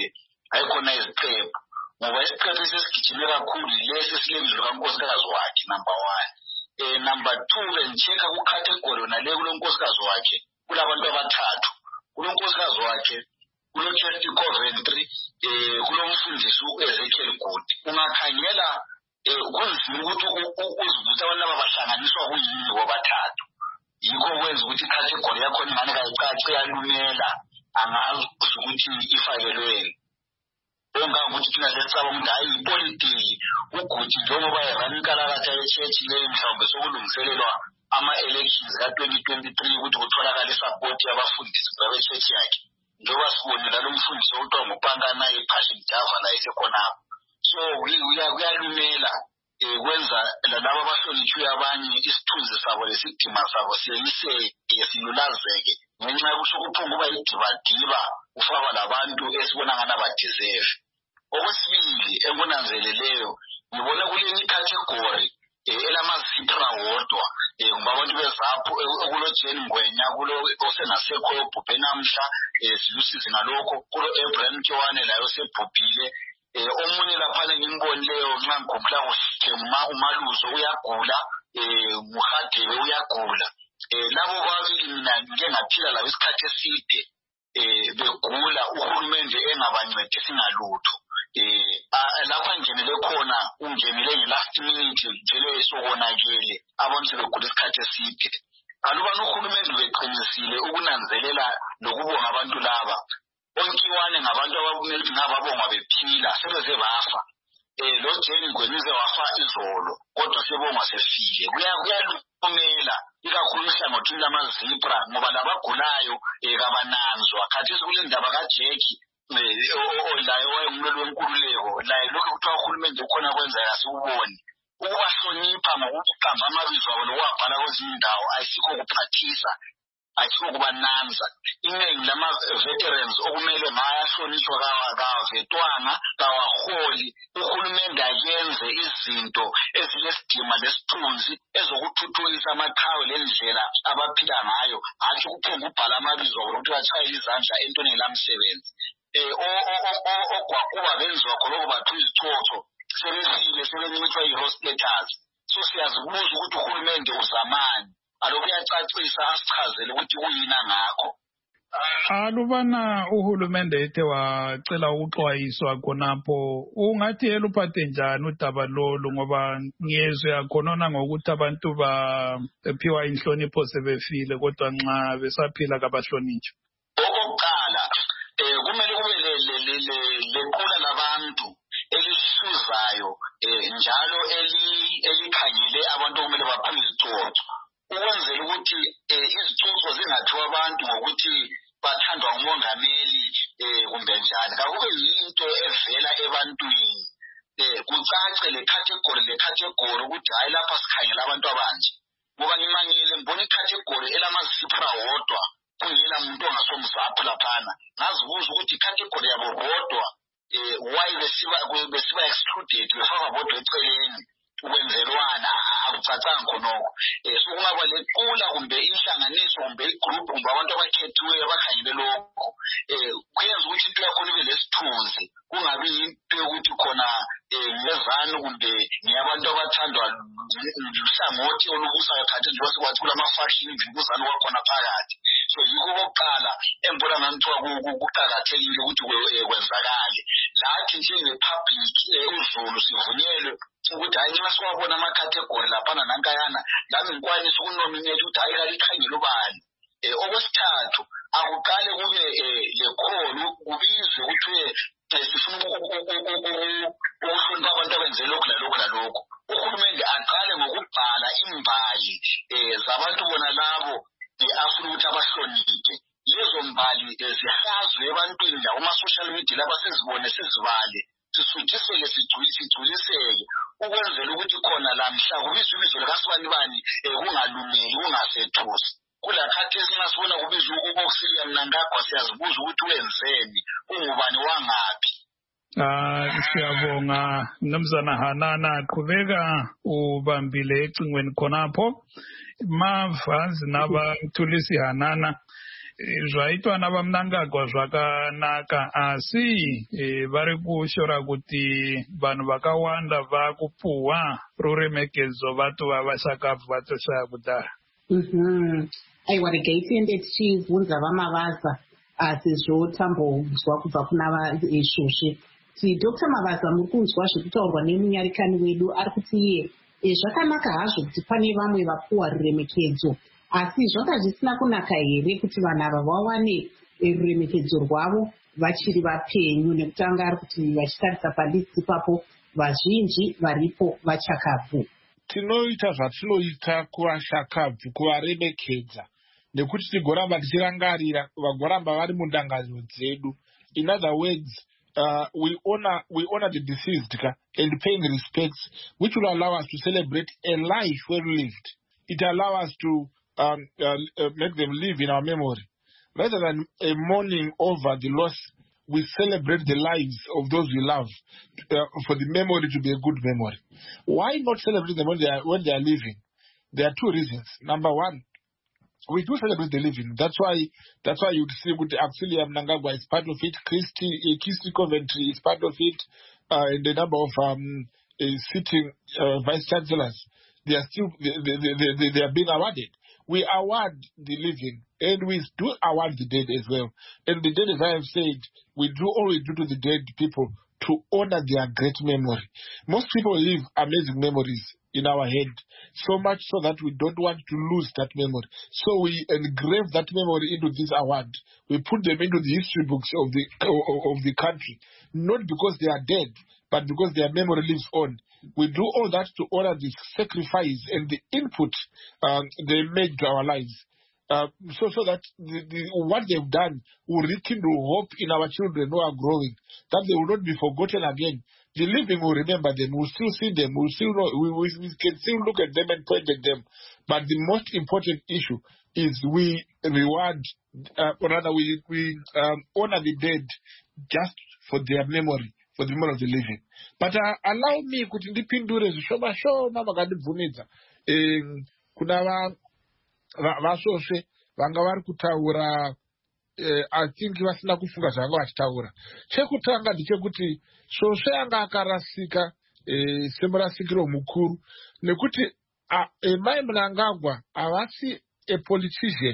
ayikhona iziqephu ngoba isiqephu esesigijime kakhulu lesi silemizwa kankosikazi wakhe number one. Eh, number two bengicheka ku-category nale kulo nkosikazi wakhe kulabantu abathathu. Kulo nkosikazi wakhe kulo Church Coventry eh kulo mfundisi uEzekiel Good. Ungakhangela eh kunzima ukuthi uzibuza abantu abahlanganiswa kuyini bobathathu. Yikho kwenza ukuthi icategory yakho ingane kayicace yalumela angazi ukuthi ifakelweni. Ongakuthi thina sesaba umuntu hayi ipolitiki ukuthi njengoba erankalakatha ye-church leyo mhlawumbe sokulungiselelwa ama-elections ka-twenty twenty-three ukuthi kutholakala support yabafundisi babe-church yakhe. Njengoba sibonile lo mfundisi okuthiwa nguPankana ePassion Java la esekhonapho. So kuyalumela kwenza laba abahlonitshwe abanye isithunzi sabo lesidima sabo siyiseke silulazeke ngenxa yokusho kuphunga kuba idibadiba ufaba labantu esibona ngana badeserve. Okwesibili enkunanzeleleyo ngibona kuleni category elamazipra wodwa ngoba abantu bezapho okulo Jane Ngwenya kulo osenasekho obhubhe namhla silusizi ngalokho kulo Abraham Tshwane layo sebhubhile. Omunye laphana ngimbonileyo nxa ngikhumbula kuhle uMaluzo uyagula uHadebe uyagula. Labo babili mina ngike ngaphila labo isikhathi eside begula uhulumende engabancedisi ngalutho. Lapha ngenele khona ungenele nge-last minute njalo sokonakele abantu sebegula isikhathi eside. Aluba nohulumende beqinisile ukunanzelela lokubonga abantu laba onkiwane ngabantu abakumele ngababonga bephila sebeze bafa. Lo Jane Ngwenya wafa izolo kodwa sebonga sefile. Kuyalumela ikakhulu ihlangothi lamazipra ngoba labagulayo kabananzwa. Khathi kule ndaba kaJackie olayo wayengumlelo wenkululeko laye lokho kuthiwa uhulumende ukhona kwenza yasuboni. Ukubahlonipha ngokuqamba amabizo abo lokwabhala kwezinye indawo ayisikho kuphathisa ayisikho kubananza. Iningi lama-veterans okumele ngayahlonishwa kawavetwanga kawaholi. Uhulumende ayenze izinto ezilesidima lesithunzi ezokuthuthukisa amaqhawe lendlela abaphila ngayo hatshi kuphunga ubhala amabizo abo ukuthi batshayele izandla entweni elamsebenzi. Ogwakuba benziwa khonoko bathu izithotho sebefile sebencitshwa i-hospitals. So siyazibuza ukuthi uhulumende uzamani aloku uyacacisa asichazele ukuthi kuyina ngakho. Alubana uhulumende ethe wacela ukuxwayiswa khonapho ungathi eluphathe njani udaba lolu ngoba ngiyezwe yakhona ngokuthi abantu baphiwa inhlonipho sebefile kodwa nxa besaphila kabahlonitshwa. Okokuqala kumele kube lequla labantu elisuzayo njalo elikhangele abantu okumele baphume izicotho ukwenzela ukuthi izicotho zingathiwa abantu ngokuthi bathandwa ngumongameli kumbe njani. Kakube yinto evela ebantwini kucace le category le category ukuthi hayi lapha sikhangela abantu abanje. Ngoba ngimangele ngibona icategory elamazipra wodwa kungela muntu ongasomzapho laphana. Ngazibuza ukuthi icategory yabo bodwa why besiba besiba excluded befaka bodwa eceleni ukwenzelwana akucacanga khonoko. So kungaba lequla kumbe inhlanganiso kumbe igroup kumbe abantu abakhethiweyo abakhangele lokho kuyenza ukuthi into yakhona ibe lesithunzi kungabi yinto yokuthi khona ngezanu kumbe ngiyabantu abathandwa luhlangothi olubusayo khathi njengoba sekwathi kulama-faction imvukuzane kwakhona phakathi. So yikho kokuqala embona nganthiwa kuqakathekile ukuthi kwenzakale. Lathi njenge-public uzulu sivunyelwe ukuthi hayi nxa siwabona ama-category laphana nankayana lami ngikwanisa ukunominate ukuthi hayi kalikhangele ubani. Okwesithathu akuqale kube lekholo kubizwe kuthiwe sifuna ukuhlonipha abantu abenze lokhu lalokhu lalokhu. Uhulumende aqale ngokubhala imbali zabantu bona labo afuna ukuthi abahloniphe. Lezo mbali zihazwe ebantwini la kuma-social media laba sezibone sezibale sisuthisele sigculiseke ukwenzela ukuthi khona la mhla kubizwa ibizo likasibanibani kungalumeli kungasethusi. Kulakhathi esingasibona kubizwa ukubokusiya mnangagwa siyazibuza ukuthi wenzeni ungubani wangaphi. Ah siyabonga Mnumzana Hanana qhubeka ubambile ecingweni khonapho. Mavazi nabathulisi Hanana zvaitwa navaMnangagwa zvakanaka, asi e, vari kushora kuti vanhu vakawanda vakupuhwa ruremekedzo vatova vashakavu vatoshaya kudhara. Mhm. Aiwa, regai tiende tichibvunza vaMavaza sezvo tambonzwa kubva kuna Shoshe. Ti Doctor Mavaza, muri kunzwa zvekutaurwa nemunyarikani wedu, ari kuti iye e, zvakanaka hazvo kuti pane vamwe vapuhwa ruremekedzo, asi zvanga zvisina kunaka here kuti vanhu ava vawane ruremekedzo rwavo vachiri vapenyu, nekuti anga ari kuti vachitarisa palisti ipapo vazhinji varipo vachakabvu. Tinoita zvatinoita kuvashakabvu, kuvaremekedza, nekuti tigoramba tichirangarira vagoramba vari mundangariro dzedu. In other words, uh, we honor we honor the deceased and paying respects, which will allow us to celebrate a life well lived. It allows us to um, uh, uh, make them live in our memory. Rather than a mourning over the loss, we celebrate the lives of those we love uh, for the memory to be a good memory. Why not celebrate them when they are, when they are living? There are two reasons. Number one, we do celebrate the living. That's why that's why you'd see with actually Mnangagwa is part of it. Christy, uh, Christy Coventry is part of it. Uh, and the number of um, uh, sitting uh, vice chancellors, they are still they, they, they, they, they are being awarded. We award the living and we do award the dead as well. And the dead, as I have said, we do all we do to the dead people to honor their great memory. Most people leave amazing memories in our head, so much so that we don't want to lose that memory. So we engrave that memory into this award. We put them into the history books of the of the country, not because they are dead, but because their memory lives on. We do all that to honor the sacrifice and the input um, they made to our lives. Uh, so so that the, the, what they've done will rekindle hope in our children who are growing, that they will not be forgotten again. The living will remember them, we'll still see them, we'll still know, we, we, we can still look at them and point at them. But the most important issue is we reward, uh, or rather we, we um, honor the dead just for their memory, for the memory of the living. But uh, allow me kuti ndipindure zvishoma shoma vakandibvumidza. Um, kuna va vasosve vanga vari kutaura uh, I think vasina kufunga zvavanga vachitaura. Chekutanga ndechekuti Shoshe anga akarasika uh, semurasikiro mukuru nekuti uh, uh, Mai Mnangagwa havasi a politician.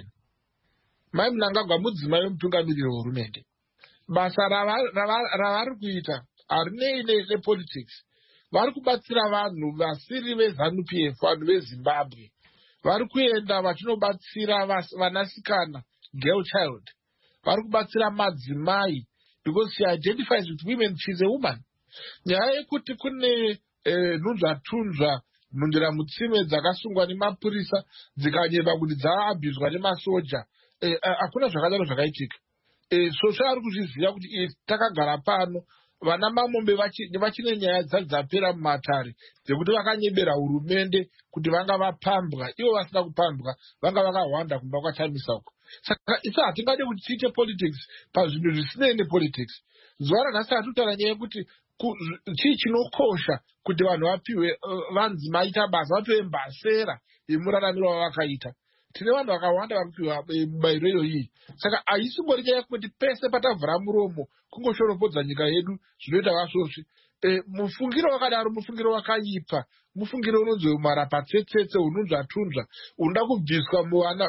Mai Mnangagwa mudzimai wemutungamiriri wehurumende. Basa ravari kuita harinei nepolitics. Vari kubatsira vanhu vasiri veZANU-P F, vanhu veZimbabwe. Vari kuenda vachinobatsira vanasikana, girl child. Vari kubatsira madzimai because she identifies with women, she's a woman. Nyaya yekuti kune nhunzvatunzva mhundira mutsime dzakasungwa nemapurisa dzikanyeba kuti dzaabhuzwa nemasoja, hakuna zvakadaro zvakaitika. Shoshe ari kuzviziva kuti takagara pano vana mamombe vachine nyaya dzati dzapera mumatare dzekuti vakanyebera hurumende kuti vanga vapambwa, ivo vasina kupambwa vanga vakahwanda kumba kwachamisa uko. Saka isu hatingade kuti tiite politics pazvinhu zvisinei nepolitics. Zuva ranhasi hatutaura nyaya yekuti chii chinokosha kuti vanhu vapiwe vanzi maita basa vapihwe mbasera yemuraramiro wavakaita. Tine vanhu vakawanda vari kupiwa mubayiro iyoyi. Saka haisingori nyaya yekuti pese patavhura muromo kungoshoropodza nyika yedu zvinoita vasosvi. E, mufungiro wakadaro mufungiro wakaipa, mufungiro unonzi marapatsetsetse, unonzvatunzva, unoda kubviswa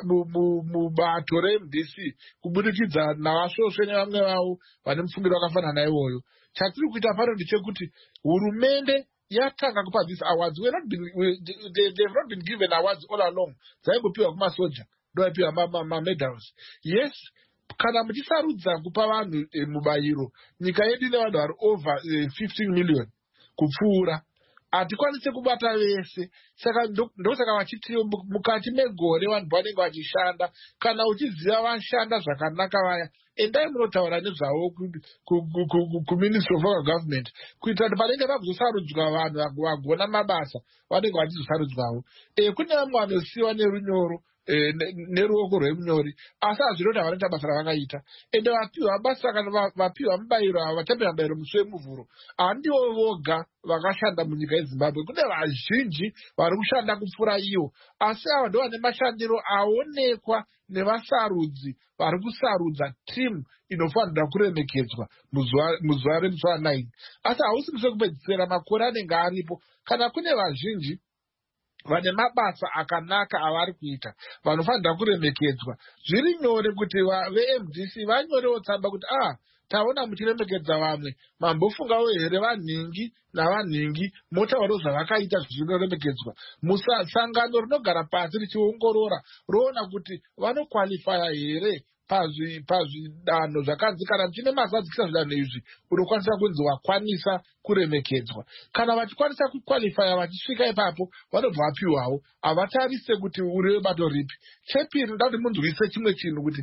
mubato reM D C kubudikidza navasosve nevamwe vavo vane mufungiro wakafanana naiwoyo. Chatiri kuita pano ndechekuti hurumende yatanga kupa these awards. We're not been, we, they, they've not been given awards all along. Dzaingopiwa kumasoja, ndoaipiwa mamedals. Yes, kana muchisarudza kupa vanhu e, mubayiro, nyika yedu ine vanhu vari over e, fifteen million kupfuura. Hatikwanise kubata vese. Saka ndosaka vachitiwo mukati megore vanhu vanenge vachishanda. Kana uchiziva vashanda zvakanaka vaya, endai munotaura nezvavo kuMinistry of Local Government kuitira kuti panenge pakuzosarudzwa vanhu vagona mabasa vanenge vachizosarudzwawo. E, kune vamwe vanosiyiwa nerunyoro E, neruoko rwemunyori, asi hazvinota vanoita basa ravangaita. Ende vapiwa basa kana vapiwa mubayiro ava vachapiwa mubayiro musi wemuvhuro, handivo voga vakashanda munyika yeZimbabwe. Kune vazhinji vari kushanda kupfuura ivo, asi ava ndo vane mashandiro aonekwa nevasarudzi vari kusarudza timu inofanira kuremekedzwa muzuva remusi wanine. Asi hausi musi wekupedzisira, makore anenge aripo. Kana kune vazhinji vane mabasa akanaka avari kuita vanofanira kuremekedzwa, zviri nyore kuti ve-M D C vanyorewo tsamba kuti ah taona muchiremekedza vamwe, mambofungawo here vanhingi navanhingi motaurawo zvavakaita zvinoremekedzwa. Musasangano rinogara pasi richiongorora roona kuti vanokwalifaya here pazvidanho zvakanzi kana chine mazadzikisa zvidanho izvi unokwanisa kunzi wakwanisa kuremekedzwa. Kana vachikwanisa kukwalifaya vachisvika ipapo vanobva vapiwawo, havatarise kuti uri webato ripi. Chepiri ndoda kuti munzwise chimwe chinhu kuti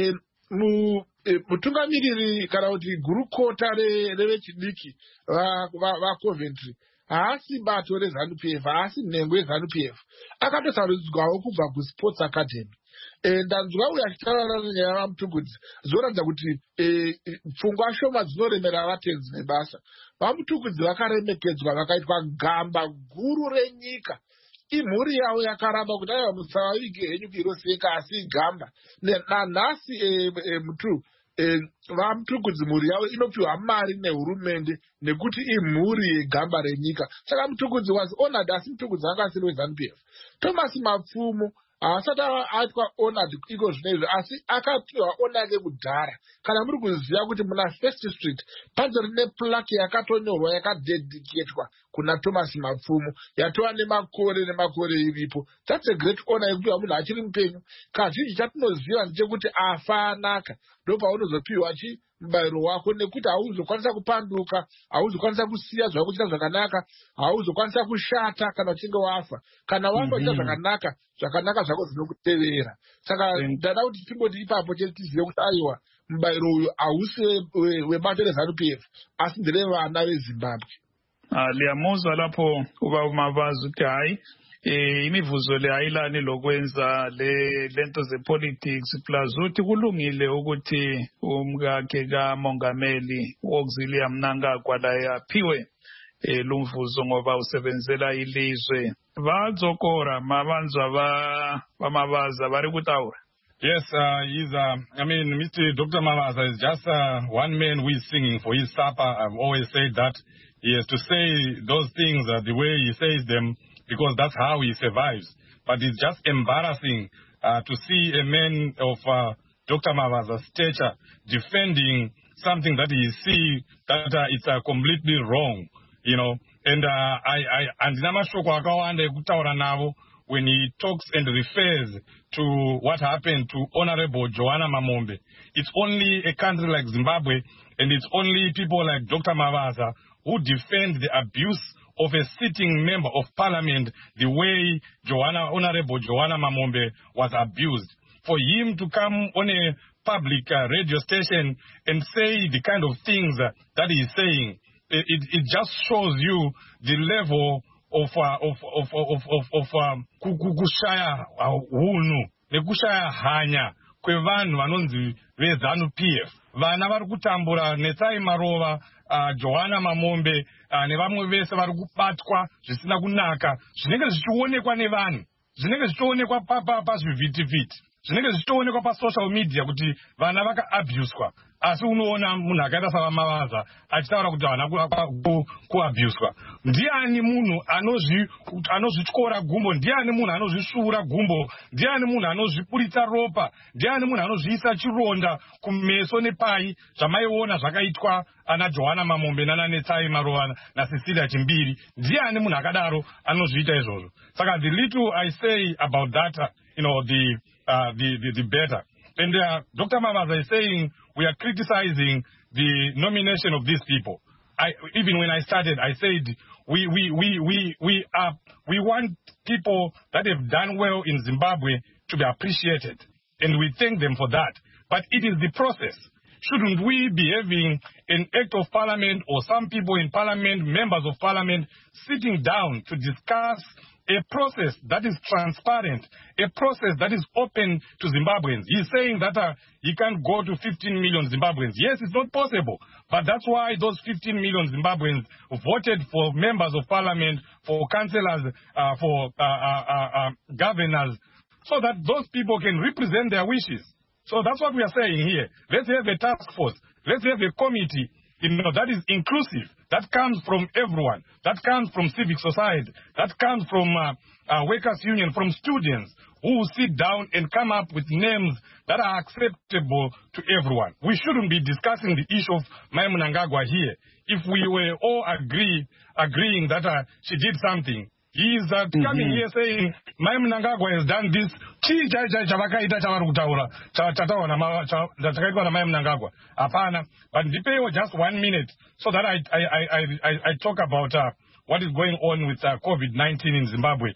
mutungamiriri kana kuti gurukota revechidiki vaCoventry haasi bato reZANU-P F, haasi nhengo yeZANU-P F, akatosarudzwawo kubva kuSports Academy. Ndanzwa uyo achitaura nenyaya yamutungudzi zvoratidza kuti pfungwa shoma dzinoremera vatenzi nebasa. Vamutungudzi vakaremekedzwa, vakaitwa gamba guru renyika. Imhuri yavo yakaramba kuti aiwa musavavige henyu kuiroseka asi gamba. Nanhasi mutu vamutungudzi mhuri yavo inopiwa mari nehurumende nekuti imhuri yegamba renyika. Saka mutungudzi was honored, asi mutungudzi anga asiri weZANU-P F. Thomas Mapfumo haasati aitwa honored iko zvinezvi, asi akapiwa honor nekudhara. Kana muri kuziva kuti muna First Street panze rine plaque yakatonyorwa yakadedicatwa kuna Thomas Mapfumo, yatova nemakore nemakore iripo. That's a great honor yekupiwa munhu achiri mupenyu. Kazhinji chatinoziva ndechekuti afa anaka ndopaunozopiwa chi mubayiro wako, nekuti hauzokwanisa kupanduka, hauzokwanisa kusiya zvakuita zvakanaka, hauzokwanisa kushata kana uchinge wafa. Kana wangoita zvakanaka, zvakanaka zvako zvinokutevera. Saka ndada kuti timboti ipapo chete tizive kuti aiwa mubayiro uyu hausi webato reZANU-P F asi nderevana veZimbabwe. Liyamuzwa lapho uba Mavazi uthi hayi imivuzo le ayilani lokwenza le lento zepolitics, plus uthi kulungile ukuthi umkakhe kamongameli uAuxilius Mnangagwa la yaphiwe lumvuzo ngoba usebenzela ilizwe. Vadzokora mavanzwa va Mavazi vari kutaura. Yes, uh, he's, uh, I mean, Mister Doctor Mavazi is just uh, one man who is singing for his supper. I've always said that he has to say those things uh, the way he says them, because that's how he survives. But it's just embarrassing uh, to see a man of uh, Doctor Mavazi's stature defending something that he see that uh, it's uh, completely wrong, you know. And uh, I, I, and namashoko akawanda ekutaura navo when he talks and refers to what happened to Honorable Joanna Mamombe. It's only a country like Zimbabwe, and it's only people like Doctor Mavazi who defend the abuse of a sitting member of parliament the way Joanna, Honorable Joanna Mamombe was abused. For him to come on a public uh, radio station and say the kind of things uh, that he's saying, it, it just shows you the level of uh, of of of of of um, kushaya hunu nekushaya hanya kwevanhu vanonzi veZANU-P F. Vana vari kutambura Netsai Marova, uh, Joanna Mamombe uh, nevamwe vese vari kubatwa zvisina kunaka, zvinenge zvichionekwa nevanhu, zvinenge zvichionekwa pazvivhitivhiti, zvinenge zvichionekwa pasocial media kuti vana vakaabuswa. Asi unoona munhu akaita saMavazi achitaura kuti havana kuabuswa. Ndiani munhu anozvityora gumbo? Ndiani munhu anozvisvuura gumbo? Ndiani munhu anozvipuritsa ropa? Ndiani munhu anozviisa chironda kumeso nepai zvamaiona zvakaitwa ana Joanna Mamombe nana Netsai Marova naCecilia Chimbiri? Ndiani munhu akadaro anozviita izvozvo? Saka the little I say about that, uh, you know, the, uh, the, the, the better. And uh, Doctor Mavazi is saying we are criticizing the nomination of these people. I, even when I started, I said we we we we we are we want people that have done well in Zimbabwe to be appreciated, and we thank them for that. But it is the process. Shouldn't we be having an act of parliament or some people in parliament, members of parliament, sitting down to discuss a process that is transparent, a process that is open to Zimbabweans? He's saying that uh, he can't go to fifteen million Zimbabweans. Yes, it's not possible. But that's why those fifteen million Zimbabweans voted for members of parliament, for councillors, uh, for uh, uh, uh, governors, so that those people can represent their wishes. So that's what we are saying here. Let's have a task force. Let's have a committee, you know, that is inclusive, that comes from everyone, that comes from civic society, that comes from uh, uh, workers' union, from students, who will sit down and come up with names that are acceptable to everyone. We shouldn't be discussing the issue of Mai Mnangagwa here. If we were all agree, agreeing that uh, she did something, he is uh, mm-hmm. coming here saying, Mai Mnangagwa has done this. But Dipeyo, just one minute, so that I, I, I, I, I talk about uh, what is going on with uh, COVID nineteen in Zimbabwe.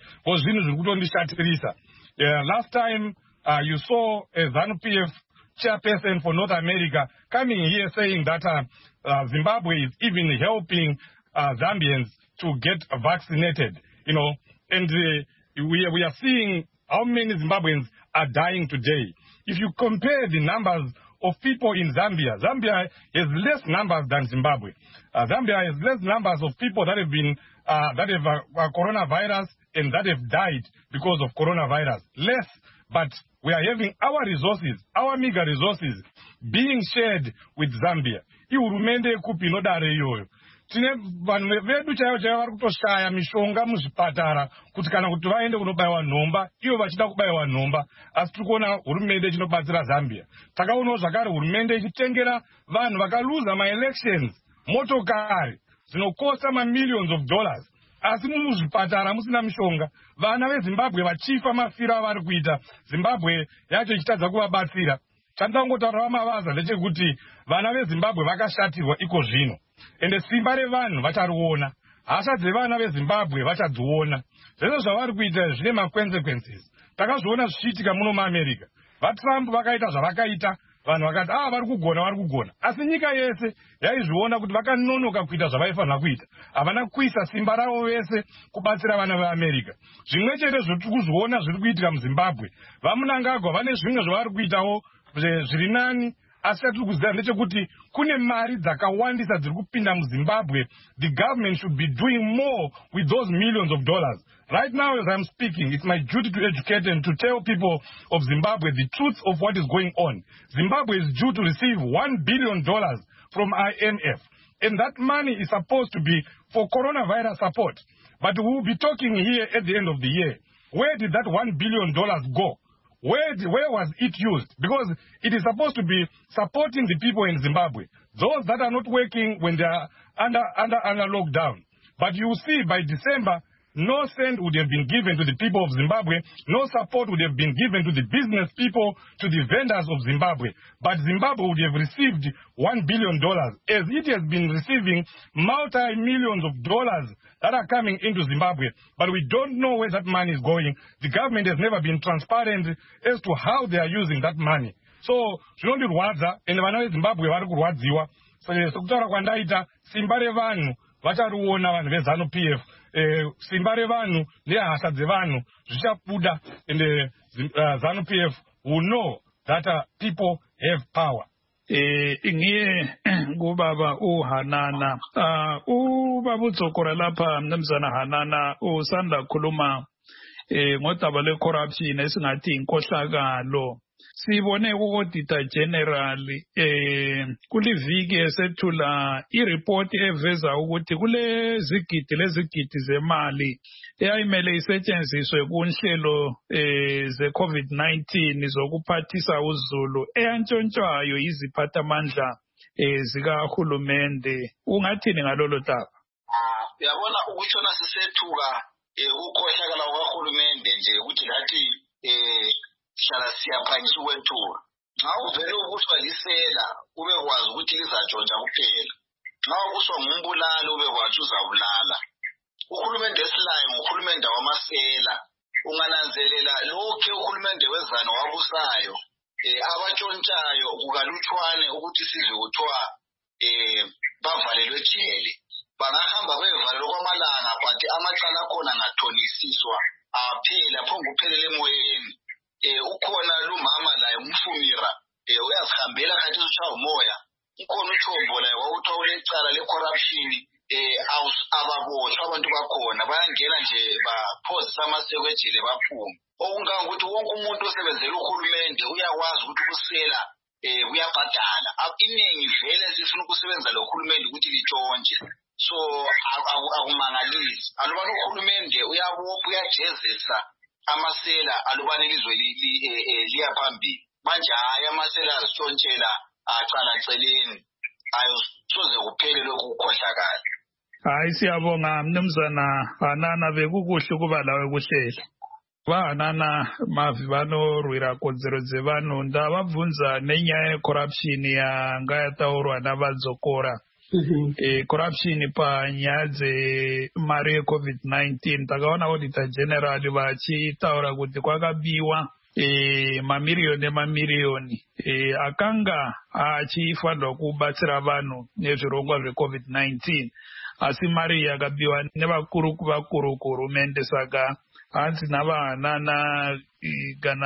Uh, last time uh, you saw a ZANU-P F chairperson for North America coming here saying that uh, uh, Zimbabwe is even helping uh, Zambians to get vaccinated, you know, and uh, we, we are seeing how many Zimbabweans are dying today. If you compare the numbers of people in Zambia, Zambia has less numbers than Zimbabwe. Uh, Zambia has less numbers of people that have been uh, that have uh, uh, coronavirus and that have died because of coronavirus. Less, but we are having our resources, our meager resources, being shared with Zambia. Ihurumende kupi nodare iyoyo. Tine vanhu vedu chaivo chaivo vari kutoshaya mishonga muzvipatara kuti kana kuti vaende kunobaiwa nhomba ivo vachida kubaiwa nhomba, asi tiri kuona hurumende ichinobatsira Zambia. Takaunawo zvakare hurumende ichitengera vanhu vakaluza maelections motokari dzinokosta mamillions of dollars, asi muzvipatara musina mishonga. Vana veZimbabwe vachifa mafira avari kuita, Zimbabwe yacho ichitadza kuvabatsira. Chandangotaura mavaza ndechekuti vana veZimbabwe vakashatirwa iko zvino, ende simba revanhu vachariona, hasha dzevana veZimbabwe vachadziona. Zvese zvavari kuita zvine maconsequences. Takazviona zvichiitika muno muAmerica. VaTrump vakaita zvavakaita, vanhu vakati ah vari kugona vari kugona, asi nyika yese yaizviona kuti vakanonoka kuita zvavaifanira kuita. Havana kuisa simba ravo vese kubatsira vana veAmerica. Zvimwe chete zvotiri kuzviona zviri kuitika muZimbabwe, vaMnangagwa vane zvimwe zvavari kuitawo zviri nani, asi chatiri kuziva ndechekuti kune mari dzakawandisa dziri kupinda muZimbabwe. The government should be doing more with those millions of dollars. Right now, as I'm speaking, it's my duty to educate and to tell people of Zimbabwe the truth of what is going on. Zimbabwe is due to receive one billion dollars from I M F, and that money is supposed to be for coronavirus support. But we will be talking here at the end of the year. Where did that one billion dollars go? Where, where was it used? Because it is supposed to be supporting the people in Zimbabwe, those that are not working when they are under, under, under lockdown. But you see, by December, no cent would have been given to the people of Zimbabwe, no support would have been given to the business people, to the vendors of Zimbabwe. But Zimbabwe would have received one billion dollars, as it has been receiving multi-millions of dollars that are coming into Zimbabwe. But we don't know where that money is going. The government has never been transparent as to how they are using that money. So, zvinondirwadza, ende vana veZimbabwe vari kurwadziwa. Sekutaura kwandaita, simba revanhu vachariona vanhu veZANU-P F. Eh, simba revanhu nehasha dzevanhu zvichabuda, and uh, ZANU-P F will know that uh, people have power. Eh ngiye kubaba uHanana ah ubaba uTsokora lapha mnumzana Hanana usanda khuluma eh ngodaba le corruption esingathi inkohlakalo. Sibone ku-Auditor General eh kuliviki esethula ireport eveza ukuthi kule zigidi lezigidi zemali eyayimele isetshenziswe kunhlelo eh ze-COVID nineteen zokuphathisa uzulu eyantshontshwayo iziphathamandla eh zikahulumende. Ungathini ngalolo daba? Ah, uyabona ukutshona sisethuka ukukhohlakala kwahulumende nje ukuthi lathi eh hlala siyaphangisa ukwethula. Xa uvele ubuswa lisela ube kwazi ukuthi lizatshontsha kuphela. Xa ubuswa ngumbulalo ube kwazi uzabulala. Uhulumende esilayo nguhulumende wamasela. Ungananzelela lokho uhulumende wezana wabusayo eh abatshontshayo kukalutshwane ukuthi sizwe kuthiwa eh bavalelwe ejele. Bangahamba bevalelwe kwamalanga bathi amacala khona ngathonisiswa aphela phongo kuphelele emoyeni. Eh ukhona lo mama la umfumira eh uyazihambela kanti ushaya umoya. Ukhona uThombo la wawuthola icala le corruption eh ababoshwa abantu bakhona bayangena nje baphosa amasekwejile baphume. Okungangokuthi wonke umuntu osebenzela uhulumende uyakwazi ukuthi kusela eh uyabhadala. Iningi vele sifuna ukusebenza lo hulumende ukuthi litshontshe. So akumangalisi. Alubani uhulumende uyabopha uyajezisa amasela alubani ilizwe liya phambili. Manje hayi amasela azitshontshela aqala celeni. Ayo soze kuphele lokhu ukukhohlakala. Hayi siyabonga mnumzana Hanana, bekukuhle kuba lawe kuhlelo. Vahanana mavi vanorwira kodzero dzevanhu ndavabvunza nenyaya yecorruption yanga yataurwa navadzokora. Mm-hmm. E, corruption panyaya dzemari yecovid nineteen takaona auditor general vachitaura kuti kwakabiwa e, mamiriyoni nemamiriyoni e, akanga achifanirwa kubatsira vanhu nezvirongwa zvecovid nineteen, asi mari yakabiwa nevakuru kuvakuru kuhurumende. Saka hanzi navahanana kana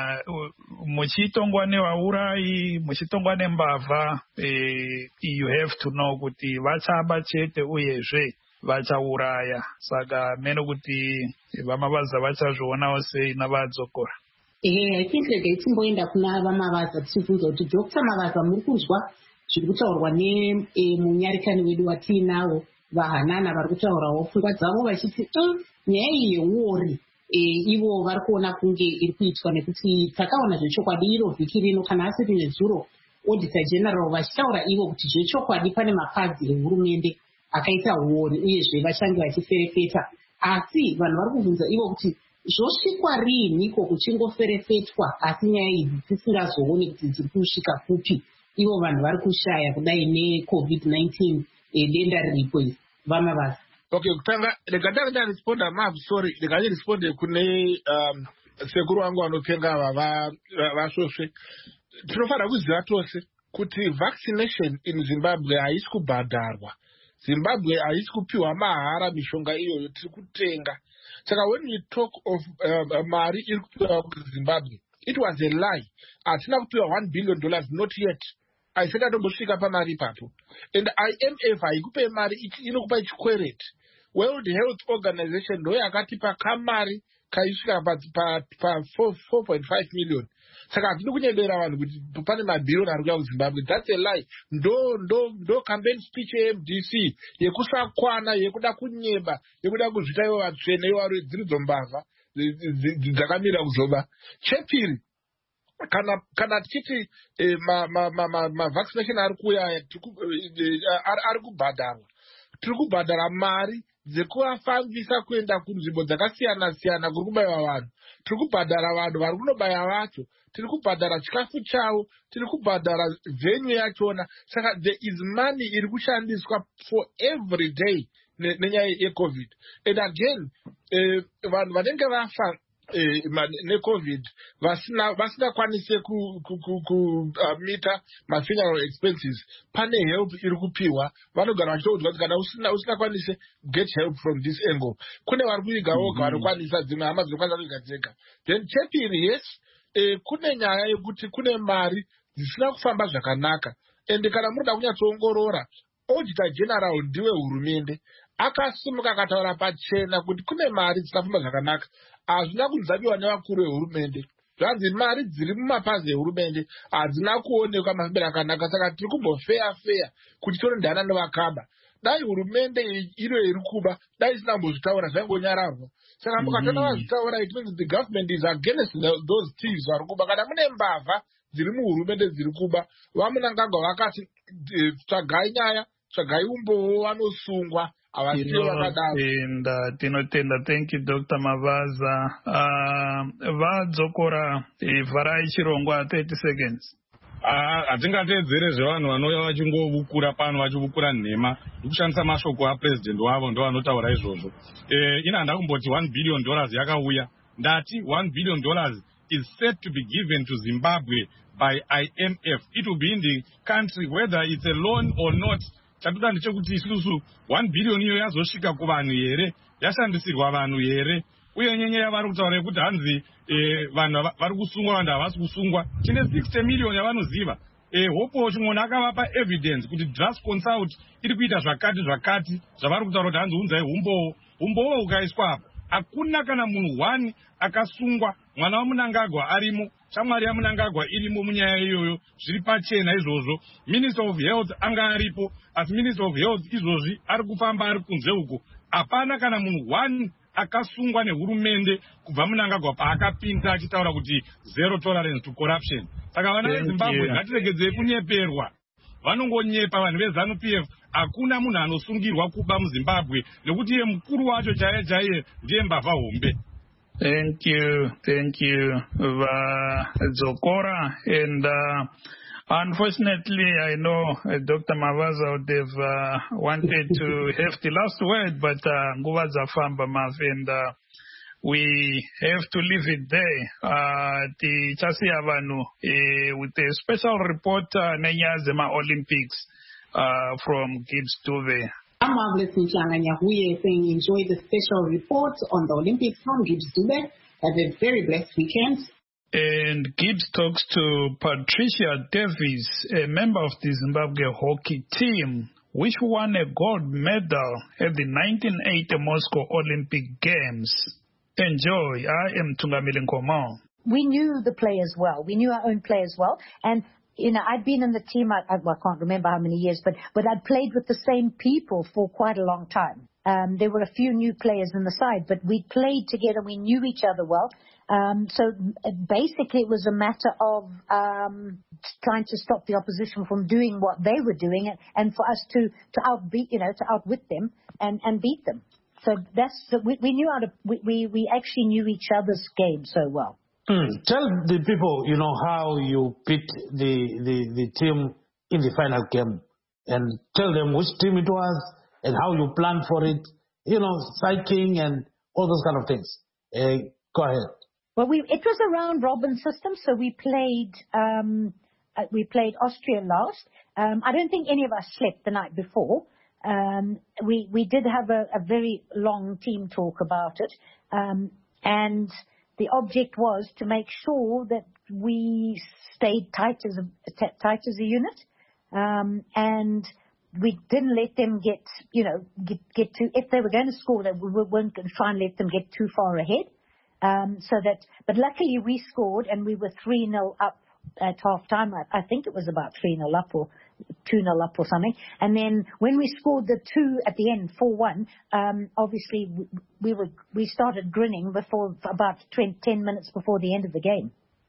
muchitongwa nevaurai muchitongwa nembavha eh, you have to know kuti vachaba chete uyezve vachauraya. Saka mene kuti vamavaza vachazvionawo sei navadzokora. Eh, I think like itimboenda kuna vamavaza tichibvunza kuti Doctor Mavaza muri kuzwa zviri kutaurwa nemunyarikani wedu watiinawo vahanana vari kutaurawo pfungwa dzavo vachiti nyaya iyi yewori ivo vari kuona kunge iri kuitwa nekuti takaona zvechokwadi iro vhiki rino kana asiri nezuro auditor general vachitaura ivo kuti zvechokwadi pane mapadzi ehurumende akaita wori uyezve vachange vachiferefeta, asi vanhu vari kubvunza ivo kuti zvosvikwa riiniko kuchingoferefetwa asi nyaya idzi tisingazooni kuti dziri kusvika kupi. Ivo vanhu vari kushaya kudai necovid nineteen denda riripo iri vamavaza. Okay, kutanga lekatanga nda responda mavu sorry lekanye responde kune um sekuru wangu anotenga ava vasoswe. Tinofana kuziva tose kuti vaccination in Zimbabwe haisi kubhadharwa. Zimbabwe haisi kupiwa mahara mishonga iyoyo tiri kutenga. Saka when we talk of uh, mari iri kupiwa kuZimbabwe, it was a lie. Hatina kupiwa one billion dollars not yet. Aiseka tombosvika pamari ipapo. And I M F haikupe mari inokupa chikwereti. World Health Organization ndo yakatipa kamari kaisvika pa pa four point five million. Saka hatidi kunyebera vanhu kuti pane mabhiliyoni ari kuuya kuZimbabwe. That's a lie. Ndo ndo ndo campaign speech ye-M D C yekusakwana, yekuda kunyeba, yekuda kuzvita ivo vatsvene ivo vari dziridzo mbavha dzakamira kuzoba. Chepiri, kana kana tichiti eh, ma ma ma ma vaccination ari kuya ari kubhadharwa, tiri kubhadhara mari dzekuvafambisa kuenda kunzvimbo dzakasiyana siyana kuri kubayiwa vanhu. Tiri kubhadhara vanhu vari kunobaya vacho, tiri kubhadhara chikafu chavo, tiri kubhadhara venue yachona. Saka there is money iri kushandiswa for every day nenyaya yecovid. And again eh, vanhu vanenge vafa Eh, ne-COVID vasina vasina kwanise ku ku ku, ku uh, mita ma-funeral expenses. Pane help iri kupiwa, vanogara vachitoudza kuti kana usina usina kwanise get help from this angle. Kune vari kuiga voga vanokwanisa, dzimwe hama dzinokwanisa kuiga dzega. Then chepiri, yes, eh, kune nyaya yekuti kune mari dzisina kufamba zvakanaka. And kana munoda kunyatsoongorora, auditor general ndiwe hurumende akasimuka akataura pachena kuti kune mari dzisingafamba zvakanaka. Hazvina kunzaviwa nevakuru vehurumende. Zvanzi mari dziri mumapazi ehurumende hadzina kuonekwa mafambiro akanaka. Saka tiri kumbofeya feya kuti tonodhana nevakaba. Dai hurumende iro iri kuba, dai isina mbozvitaura zvaingonyararwa. Saka mukatona vazvitaura, it means the government is against those thieves vari kuba. Kana mune mbavha dziri muhurumende dziri kuba, vamunangagwa vakati tsvagai nyaya, tsvagai umbowo, vanosungwa. Tinotenda, tinotenda. Thank you, Doctor Mavaza. Uh, vadzokora vharai chirongwa thirty seconds. Hatingateedzere zvevanhu vanouya vachingovukura pano vachivukura nhema nokushandisa mashoko apresident wavo ndo vanotaura izvozvo. Eh, ina handa kumboti one billion dollars yakauya. Ndati one billion dollars is set to be given to Zimbabwe by I M F. It will be in the country whether it's a loan or not. Chatoda ndechekuti isusu one billion iyo yazosvika kuvanhu here, yashandisirwa vanhu here. Uye nyenyaya vari kutaura kuti hanzi eh, vanhu vari kusungwa, vanhu havasi kusungwa. Tine sixty million yavanoziva. eh hopo chimwe akavapa evidence kuti Draft Consult iri kuita zvakati zvakati zvavari kutaura kuti hanzi unzai humbo humbo ukaiswa apa hakuna kana munhu one akasungwa mwana waMnangagwa arimo shamwari yaMnangagwa irimo munyaya iyoyo zviri pachena izvozvo Minister of Health anga aripo asi Minister of Health izvozvi ari kufamba ari kunze uko hapana kana munhu one akasungwa nehurumende kubva Mnangagwa paakapinda achitaura kuti zero tolerance to corruption. Saka vana veZimbabwe ngatiregedzei kunyeperwa. Vanongonyepa vanhu veZanu P F. Hakuna munhu anosungirwa kuba muZimbabwe nekuti iye mukuru wacho chaiye chaiye ndiye mbavha hombe. Thank you, thank you, Dzokora. And uh, unfortunately, I know uh, Doctor Mavaza would have uh, wanted to have the last word, but Nguva Zafamba Mav, and uh, we have to leave it there. The Chasi Avanu with a special report, Nenyazema Olympics uh, from Gibbs Dube. I'm marvelous Nhlanganya Huye saying enjoy the special report on the Olympics from Gibbs Dube. Have a very blessed weekend. And Gibbs talks to Patricia Davies, a member of the Zimbabwe hockey team, which won a gold medal at the nineteen eighty Moscow Olympic Games. Enjoy. I am Tungamile Nkomo. We knew the players well. We knew our own players well. And, you know, I'd been in the team, I, I, well, I can't remember how many years, but, but I'd played with the same people for quite a long time. Um, there were a few new players in the side, but we played together. We knew each other well. Um, so basically it was a matter of um, trying to stop the opposition from doing what they were doing and, and for us to, to outbeat, you know, to outwit them and, and beat them. So that's, so we, we knew how to, we, we, we actually knew each other's game so well. Mm. Tell the people, you know, how you picked the, the, the team in the final game and tell them which team it was and how you planned for it, you know, cycling and all those kind of things. Uh, go ahead. Well, we, it was a round robin system, so we played, um, uh, we played Austria last. Um, I don't think any of us slept the night before. Um, we, we did have a, a very long team talk about it. Um, and the object was to make sure that we stayed tight as a, t- tight as a unit. Um, and we didn't let them get, you know, get, get to, if they were going to score, that we weren't going to try and let them get too far ahead. Um, so that, but luckily we scored and we were three nil up at half time. I, I think it was about three nil up or two nil up or something. And then when we scored the two at the end, four one, um, obviously we, we were, we started grinning before about twenty, ten minutes before the end of the game.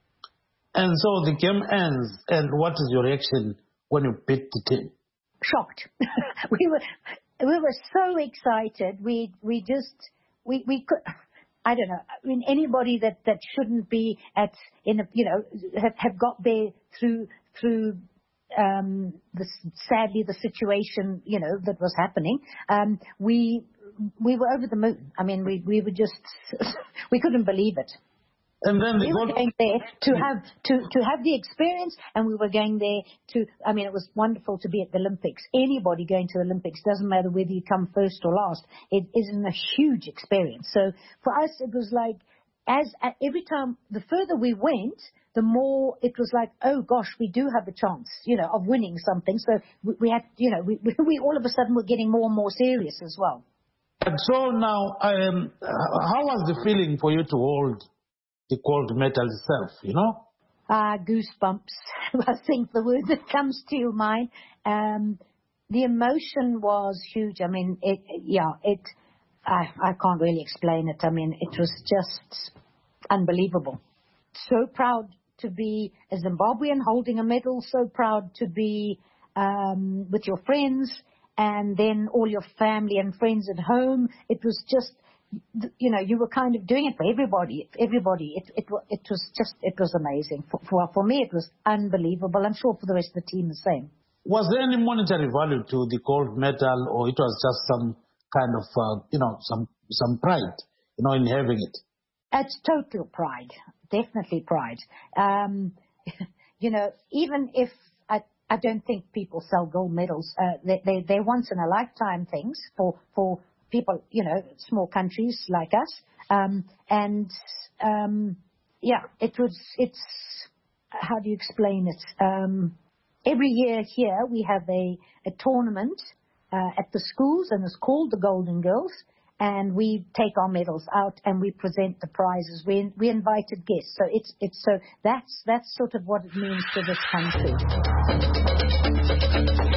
And so the game ends, and what is your reaction when you beat the team? Shocked. we were, we were so excited. We, we just, we, we could, I don't know. I mean, anybody that, that shouldn't be at in a, you know have, have got there through through um, the sadly the situation you know that was happening. Um, we we were over the moon. I mean, we we were just we couldn't believe it. And then we were going there to have to, to have the experience, and we were going there to. I mean, it was wonderful to be at the Olympics. Anybody going to the Olympics, doesn't matter whether you come first or last, it isn't a huge experience. So for us, it was like as every time the further we went, the more it was like, oh gosh, we do have a chance, you know, of winning something. So we, we had, you know, we, we all of a sudden were getting more and more serious as well. And so now, um, how was the feeling for you to hold the gold medal itself, you know? Ah, uh, goosebumps, I think the word that comes to your mind. Um, the emotion was huge. I mean, it, yeah, it, I, I can't really explain it. I mean, it was just unbelievable. So proud to be a Zimbabwean holding a medal, so proud to be um, with your friends and then all your family and friends at home. It was just, you know, you were kind of doing it for everybody. Everybody. It it it was just it was amazing. For, for for me, it was unbelievable. I'm sure for the rest of the team the same. Was there any monetary value to the gold medal, or it was just some kind of uh, you know some some pride, you know, in having it? It's total pride, definitely pride. Um, you know, even if I I don't think people sell gold medals, uh, they they they're once in a lifetime things for for. people, you know, small countries like us. Um, and, um, yeah, it was, it's, how do you explain it? Um, every year here we have a, a tournament uh, at the schools, and it's called the Golden Girls. And we take our medals out and we present the prizes. We we invited guests, so it's it's so that's that's sort of what it means to this country.